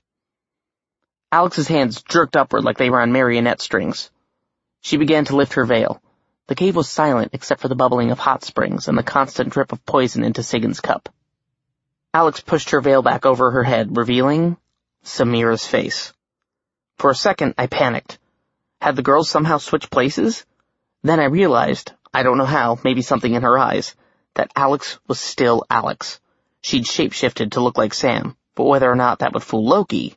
Alex's hands jerked upward like they were on marionette strings. She began to lift her veil. The cave was silent except for the bubbling of hot springs and the constant drip of poison into Sigyn's cup. Alex pushed her veil back over her head, revealing Samira's face. For a second, I panicked. Had the girls somehow switched places? Then I realized, I don't know how, maybe something in her eyes, that Alex was still Alex. She'd shapeshifted to look like Sam, but whether or not that would fool Loki...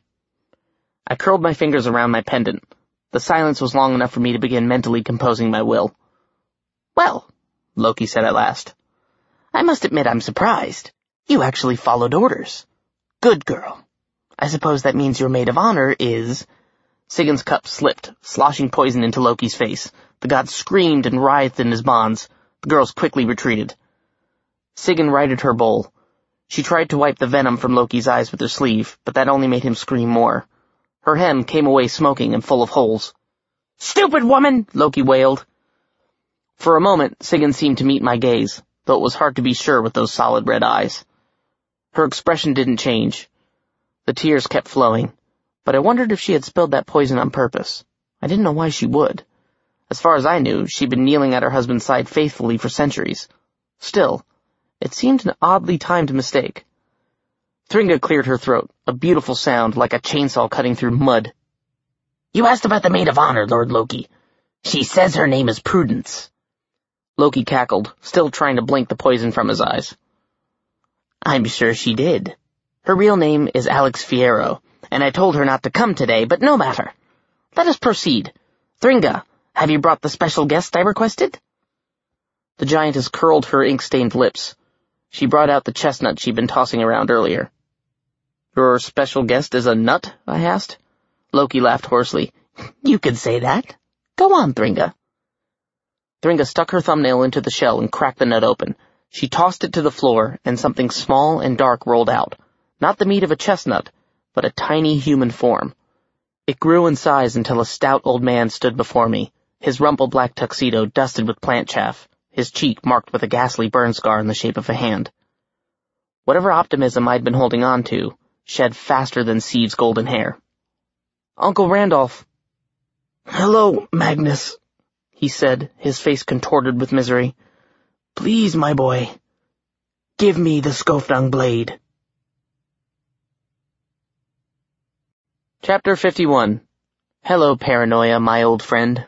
I curled my fingers around my pendant. The silence was long enough for me to begin mentally composing my will. "Well," Loki said at last, "I must admit I'm surprised. You actually followed orders. Good girl. I suppose that means your maid of honor is—" Sigyn's cup slipped, sloshing poison into Loki's face. The god screamed and writhed in his bonds. The girls quickly retreated. Sigyn righted her bowl. She tried to wipe the venom from Loki's eyes with her sleeve, but that only made him scream more. Her hem came away smoking and full of holes. "Stupid woman!" Loki wailed. For a moment, Sigyn seemed to meet my gaze, though it was hard to be sure with those solid red eyes. Her expression didn't change. The tears kept flowing, but I wondered if she had spilled that poison on purpose. I didn't know why she would. As far as I knew, she'd been kneeling at her husband's side faithfully for centuries. Still, it seemed an oddly timed mistake. Thringa cleared her throat, a beautiful sound like a chainsaw cutting through mud. "You asked about the maid of honor, Lord Loki. She says her name is Prudence." Loki cackled, still trying to blink the poison from his eyes. "I'm sure she did. Her real name is Alex Fierro, and I told her not to come today, but no matter. Let us proceed. Thringa, have you brought the special guest I requested?" The giantess curled her ink-stained lips. She brought out the chestnut she'd been tossing around earlier. "Your special guest is a nut?" I asked. Loki laughed hoarsely. "You could say that. Go on, Thringa." Thringa stuck her thumbnail into the shell and cracked the nut open. She tossed it to the floor, and something small and dark rolled out. Not the meat of a chestnut, but a tiny human form. It grew in size until a stout old man stood before me, his rumpled black tuxedo dusted with plant chaff, his cheek marked with a ghastly burn scar in the shape of a hand. Whatever optimism I'd been holding on to shed faster than Seve's golden hair. "Uncle Randolph." "Hello, Magnus," he said, his face contorted with misery. "Please, my boy, give me the Skofnung blade." Chapter fifty-one. Hello, Paranoia, my old friend.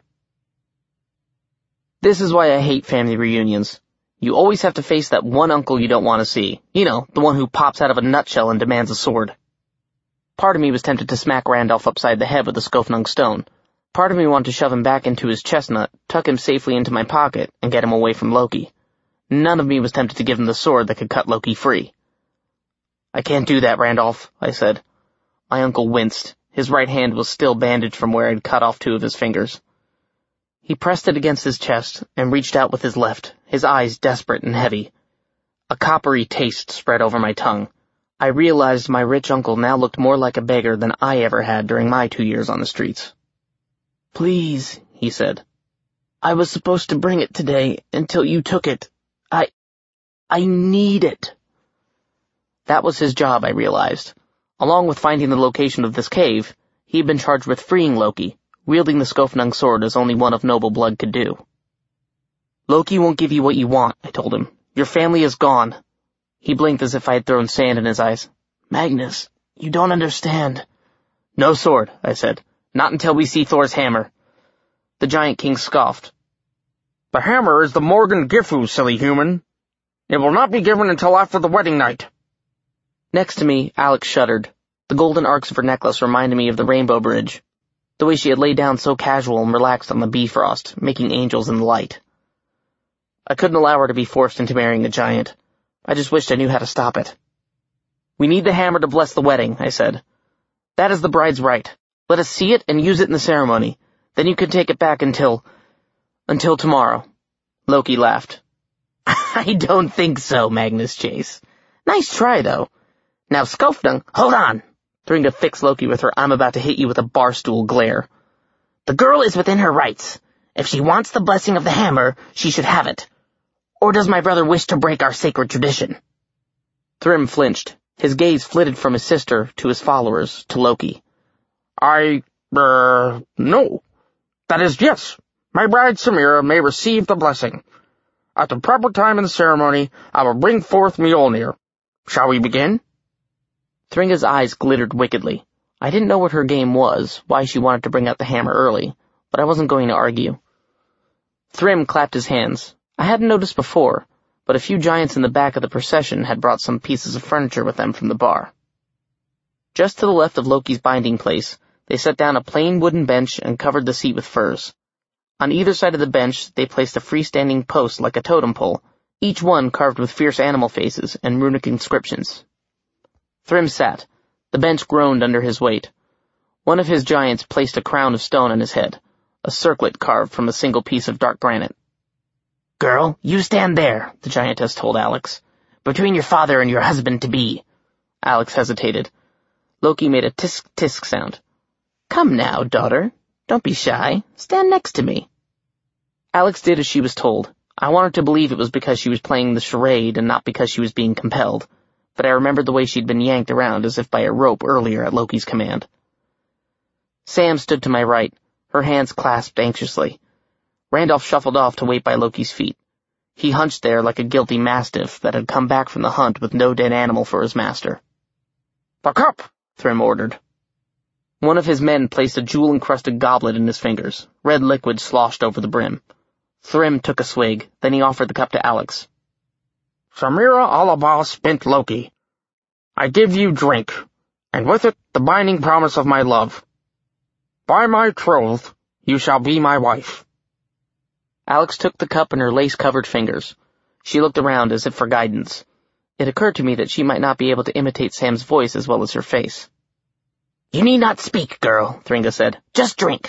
This is why I hate family reunions. You always have to face that one uncle you don't want to see. You know, the one who pops out of a nutshell and demands a sword. Part of me was tempted to smack Randolph upside the head with a Skofnung stone. Part of me wanted to shove him back into his chestnut, tuck him safely into my pocket, and get him away from Loki. None of me was tempted to give him the sword that could cut Loki free. "I can't do that, Randolph," I said. My uncle winced. His right hand was still bandaged from where I'd cut off two of his fingers. He pressed it against his chest and reached out with his left, his eyes desperate and heavy. A coppery taste spread over my tongue. I realized my rich uncle now looked more like a beggar than I ever had during my two years on the streets. "Please," he said. "I was supposed to bring it today until you took it. I... I need it." That was his job, I realized. Along with finding the location of this cave, he had been charged with freeing Loki, wielding the Skofnung sword as only one of noble blood could do. "Loki won't give you what you want," I told him. "Your family is gone." He blinked as if I had thrown sand in his eyes. "Magnus, you don't understand." "No sword," I said. "Not until we see Thor's hammer." The Giant King scoffed. "The hammer is the Morgan Gifu, silly human. It will not be given until after the wedding night." Next to me, Alex shuddered. The golden arcs of her necklace reminded me of the Rainbow Bridge. The way she had laid down so casual and relaxed on the Bifrost, making angels in the light. I couldn't allow her to be forced into marrying a giant. I just wished I knew how to stop it. "We need the hammer to bless the wedding," I said. "That is the bride's right. Let us see it and use it in the ceremony. Then you can take it back until... until tomorrow." Loki laughed. "I don't think so, Magnus Chase. Nice try, though. Now, Skofnung, hold on." Thringa fixed Loki with her "I'm about to hit you with a barstool" glare. "The girl is within her rights. If she wants the blessing of the hammer, she should have it. Or does my brother wish to break our sacred tradition?" Thrym flinched. His gaze flitted from his sister to his followers to Loki. I, er, no. That is, yes. My bride Samira may receive the blessing. At the proper time in the ceremony, I will bring forth Mjolnir. Shall we begin?" Thringa's eyes glittered wickedly. I didn't know what her game was, why she wanted to bring out the hammer early, but I wasn't going to argue. Thrym clapped his hands. I hadn't noticed before, but a few giants in the back of the procession had brought some pieces of furniture with them from the bar. Just to the left of Loki's binding place, they set down a plain wooden bench and covered the seat with furs. On either side of the bench, they placed a freestanding post like a totem pole, each one carved with fierce animal faces and runic inscriptions. Thrym sat. The bench groaned under his weight. One of his giants placed a crown of stone on his head, a circlet carved from a single piece of dark granite. "Girl, you stand there," the giantess told Alex. "Between your father and your husband-to-be." Alex hesitated. Loki made a tisk-tisk sound. "Come now, daughter. Don't be shy. Stand next to me." Alex did as she was told. I wanted to believe it was because she was playing the charade and not because she was being compelled, but I remembered the way she'd been yanked around as if by a rope earlier at Loki's command. Sam stood to my right, her hands clasped anxiously. Randolph shuffled off to wait by Loki's feet. He hunched there like a guilty mastiff that had come back from the hunt with no dead animal for his master. "The cup!" Thrym ordered. One of his men placed a jewel-encrusted goblet in his fingers. Red liquid sloshed over the brim. Thrym took a swig, then he offered the cup to Alex. "Samira Alaba spent Loki. I give you drink, and with it the binding promise of my love. By my troth, you shall be my wife." Alex took the cup in her lace-covered fingers. She looked around as if for guidance. It occurred to me that she might not be able to imitate Sam's voice as well as her face. "You need not speak, girl," Thringa said. "Just drink."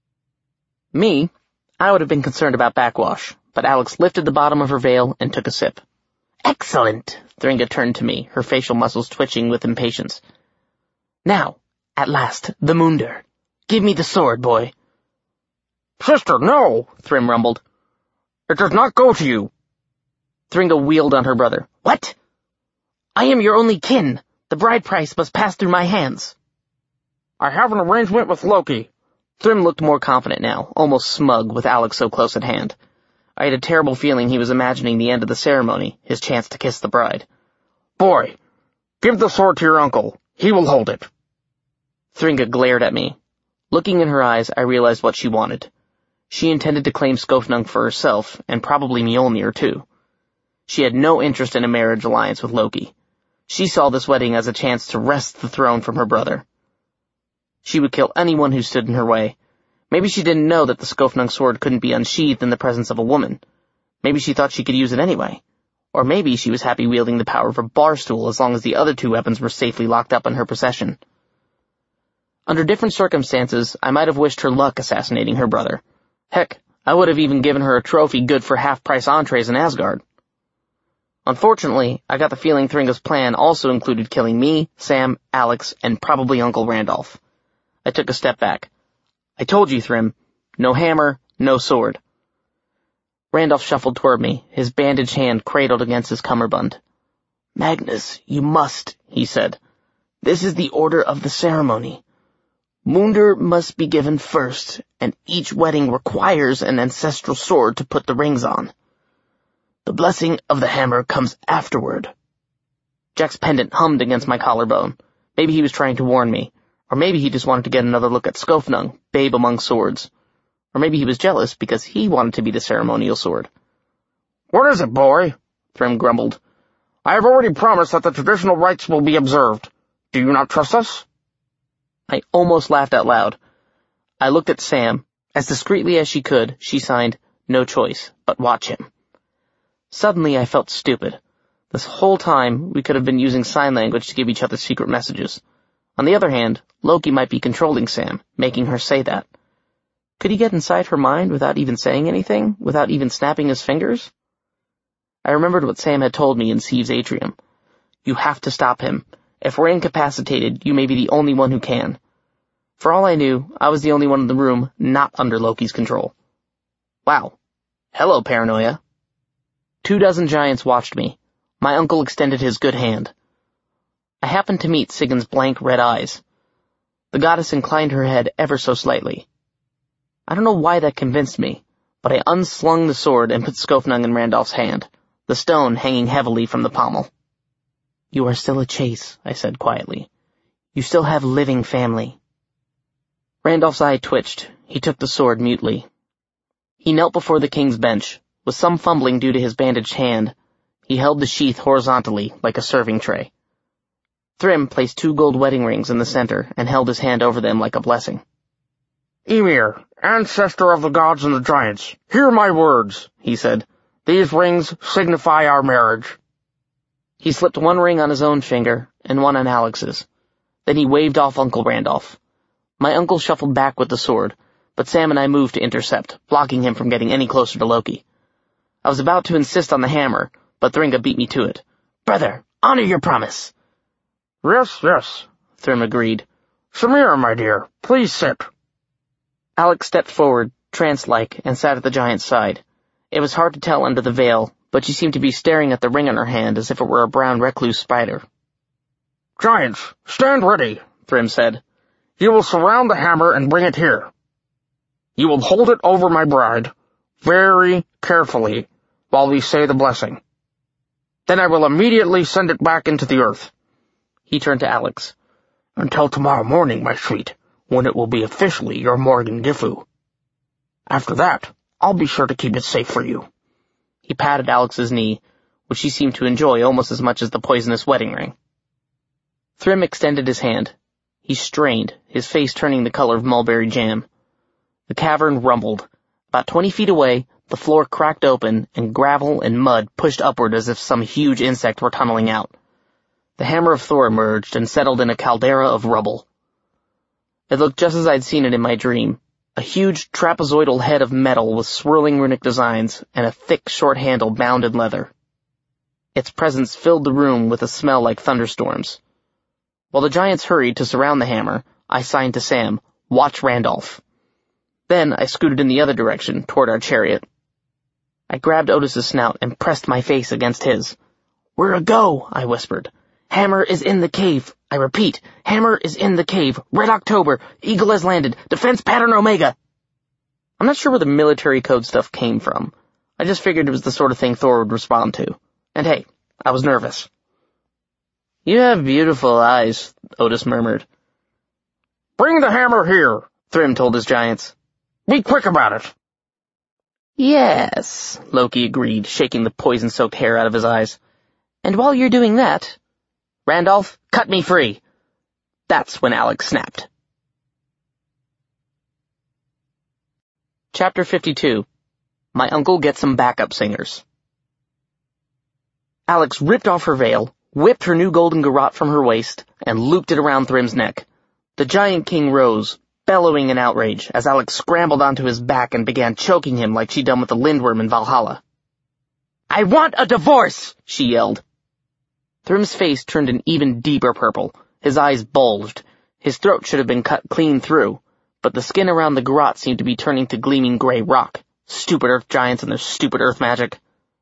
Me? I would have been concerned about backwash, but Alex lifted the bottom of her veil and took a sip. "Excellent," Thringa turned to me, her facial muscles twitching with impatience. "Now, at last, the Munder. Give me the sword, boy." "Sister, no," Thrym rumbled. "It does not go to you." Thringa wheeled on her brother. "What? I am your only kin. The bride price must pass through my hands." "I have an arrangement with Loki. Thrym looked more confident now, almost smug, with Alex so close at hand. I had a terrible feeling he was imagining the end of the ceremony, his chance to kiss the bride. "Boy, give the sword to your uncle. He will hold it." Thringa glared at me. Looking in her eyes, I realized what she wanted. She intended to claim Skofnung for herself, and probably Mjolnir too. She had no interest in a marriage alliance with Loki. She saw this wedding as a chance to wrest the throne from her brother. She would kill anyone who stood in her way. Maybe she didn't know that the Skofnung sword couldn't be unsheathed in the presence of a woman. Maybe she thought she could use it anyway. Or maybe she was happy wielding the power of a barstool as long as the other two weapons were safely locked up in her possession. Under different circumstances, I might have wished her luck assassinating her brother. Heck, I would have even given her a trophy good for half-price entrees in Asgard. Unfortunately, I got the feeling Thringa's plan also included killing me, Sam, Alex, and probably Uncle Randolph. I took a step back. "I told you, Thrym. No hammer, no sword." Randolph shuffled toward me, his bandaged hand cradled against his cummerbund. "Magnus, you must," he said. "This is the order of the ceremony. Mundur must be given first, and each wedding requires an ancestral sword to put the rings on. The blessing of the hammer comes afterward." Jack's pendant hummed against my collarbone. Maybe he was trying to warn me. Or maybe he just wanted to get another look at Skofnung, babe among swords. Or maybe he was jealous because he wanted to be the ceremonial sword. "What is it, boy?" Thrym grumbled. "I have already promised that the traditional rites will be observed. Do you not trust us?" I almost laughed out loud. I looked at Sam. As discreetly as she could, she signed, "No choice, but watch him." Suddenly I felt stupid. This whole time, we could have been using sign language to give each other secret messages. On the other hand, Loki might be controlling Sam, making her say that. Could he get inside her mind without even saying anything, without even snapping his fingers? I remembered what Sam had told me in Sieve's atrium. You have to stop him. If we're incapacitated, you may be the only one who can. For all I knew, I was the only one in the room not under Loki's control. Wow. Hello, paranoia. Two dozen giants watched me. My uncle extended his good hand. I happened to meet Sigyn's blank red eyes. The goddess inclined her head ever so slightly. I don't know why that convinced me, but I unslung the sword and put Skofnung in Randolph's hand, the stone hanging heavily from the pommel. "You are still a Chase," I said quietly. "You still have living family." Randolph's eye twitched. He took the sword mutely. He knelt before the king's bench. With some fumbling due to his bandaged hand, he held the sheath horizontally, like a serving tray. Thrym placed two gold wedding rings in the center and held his hand over them like a blessing. "Ymir, ancestor of the gods and the giants, hear my words," he said. "These rings signify our marriage." He slipped one ring on his own finger and one on Alex's. Then he waved off Uncle Randolph. My uncle shuffled back with the sword, but Sam and I moved to intercept, blocking him from getting any closer to Loki. I was about to insist on the hammer, but Thringa beat me to it. "Brother, honor your promise." "Yes, yes," Thrym agreed. "Samir, my dear, please sit." Alex stepped forward, trance-like, and sat at the giant's side. It was hard to tell under the veil, but she seemed to be staring at the ring on her hand as if it were a brown recluse spider. "Giants, stand ready," Thrym said. "You will surround the hammer and bring it here. You will hold it over my bride, very carefully, while we say the blessing. Then I will immediately send it back into the earth." He turned to Alex. "Until tomorrow morning, my sweet, when it will be officially your Morgan Gifu. After that, I'll be sure to keep it safe for you." He patted Alex's knee, which she seemed to enjoy almost as much as the poisonous wedding ring. Thrym extended his hand. He strained, his face turning the color of mulberry jam. The cavern rumbled. About twenty feet away, the floor cracked open, and gravel and mud pushed upward as if some huge insect were tunneling out. The hammer of Thor emerged and settled in a caldera of rubble. It looked just as I'd seen it in my dream. A huge trapezoidal head of metal with swirling runic designs and a thick, short handle bound in leather. Its presence filled the room with a smell like thunderstorms. While the giants hurried to surround the hammer, I signed to Sam, "Watch Randolph." Then I scooted in the other direction, toward our chariot. I grabbed Otis's snout and pressed my face against his. "We're a go," I whispered. Hammer is in the cave. I repeat, Hammer is in the cave. Red October. Eagle has landed. Defense pattern Omega. I'm not sure where the military code stuff came from. I just figured it was the sort of thing Thor would respond to. And hey, I was nervous. You have beautiful eyes, Otis murmured. Bring the hammer here, Thrym told his giants. Be quick about it. Yes, Loki agreed, shaking the poison-soaked hair out of his eyes. And while you're doing that, Randolph, cut me free. That's when Alex snapped. Chapter fifty-two. My uncle gets some backup singers. Alex ripped off her veil, whipped her new golden garrote from her waist, and looped it around Thrym's neck. The Giant King rose, bellowing in outrage, as Alex scrambled onto his back and began choking him like she'd done with the Lindworm in Valhalla. I want a divorce, she yelled. Thrym's face turned an even deeper purple. His eyes bulged. His throat should have been cut clean through, but the skin around the garrote seemed to be turning to gleaming gray rock. Stupid earth giants and their stupid earth magic.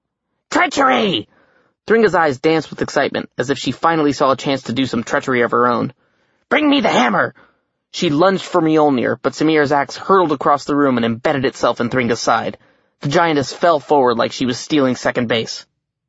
Treachery! Thringa's eyes danced with excitement, as if she finally saw a chance to do some treachery of her own. Bring me the hammer! She lunged for Mjolnir, but Samir's axe hurtled across the room and embedded itself in Thringa's side. The giantess fell forward like she was stealing second base.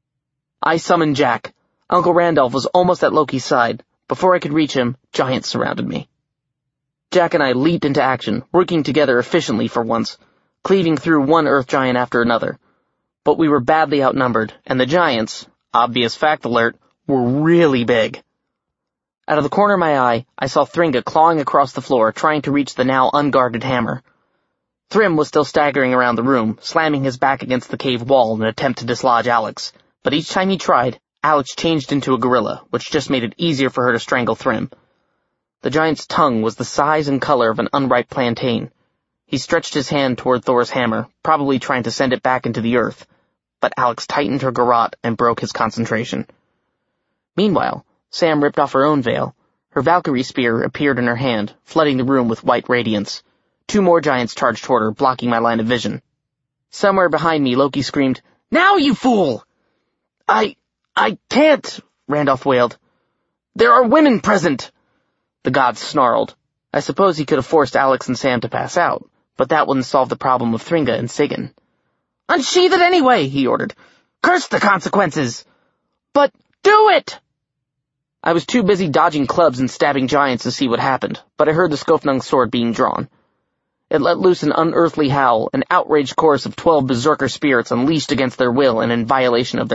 I summoned Jack. Uncle Randolph was almost at Loki's side. Before I could reach him, giants surrounded me. Jack and I leaped into action, working together efficiently for once, cleaving through one earth giant after another. But we were badly outnumbered, and the giants, obvious fact alert, were really big. Out of the corner of my eye, I saw Thringa clawing across the floor, trying to reach the now unguarded hammer. Thrym was still staggering around the room, slamming his back against the cave wall in an attempt to dislodge Alex. But each time he tried, Alex changed into a gorilla, which just made it easier for her to strangle Thrym. The giant's tongue was the size and color of an unripe plantain. He stretched his hand toward Thor's hammer, probably trying to send it back into the earth, but Alex tightened her garrote and broke his concentration. Meanwhile, Sam ripped off her own veil. Her Valkyrie spear appeared in her hand, flooding the room with white radiance. Two more giants charged toward her, blocking my line of vision. Somewhere behind me, Loki screamed, "Now, you fool!" I... I can't, Randolph wailed. There are women present! The god snarled. I suppose he could have forced Alex and Sam to pass out, but that wouldn't solve the problem of Thringa and Sigyn. Unsheath it anyway, he ordered. Curse the consequences! But do it! I was too busy dodging clubs and stabbing giants to see what happened, but I heard the Skofnung sword being drawn. It let loose an unearthly howl, an outraged chorus of twelve berserker spirits unleashed against their will and in violation of their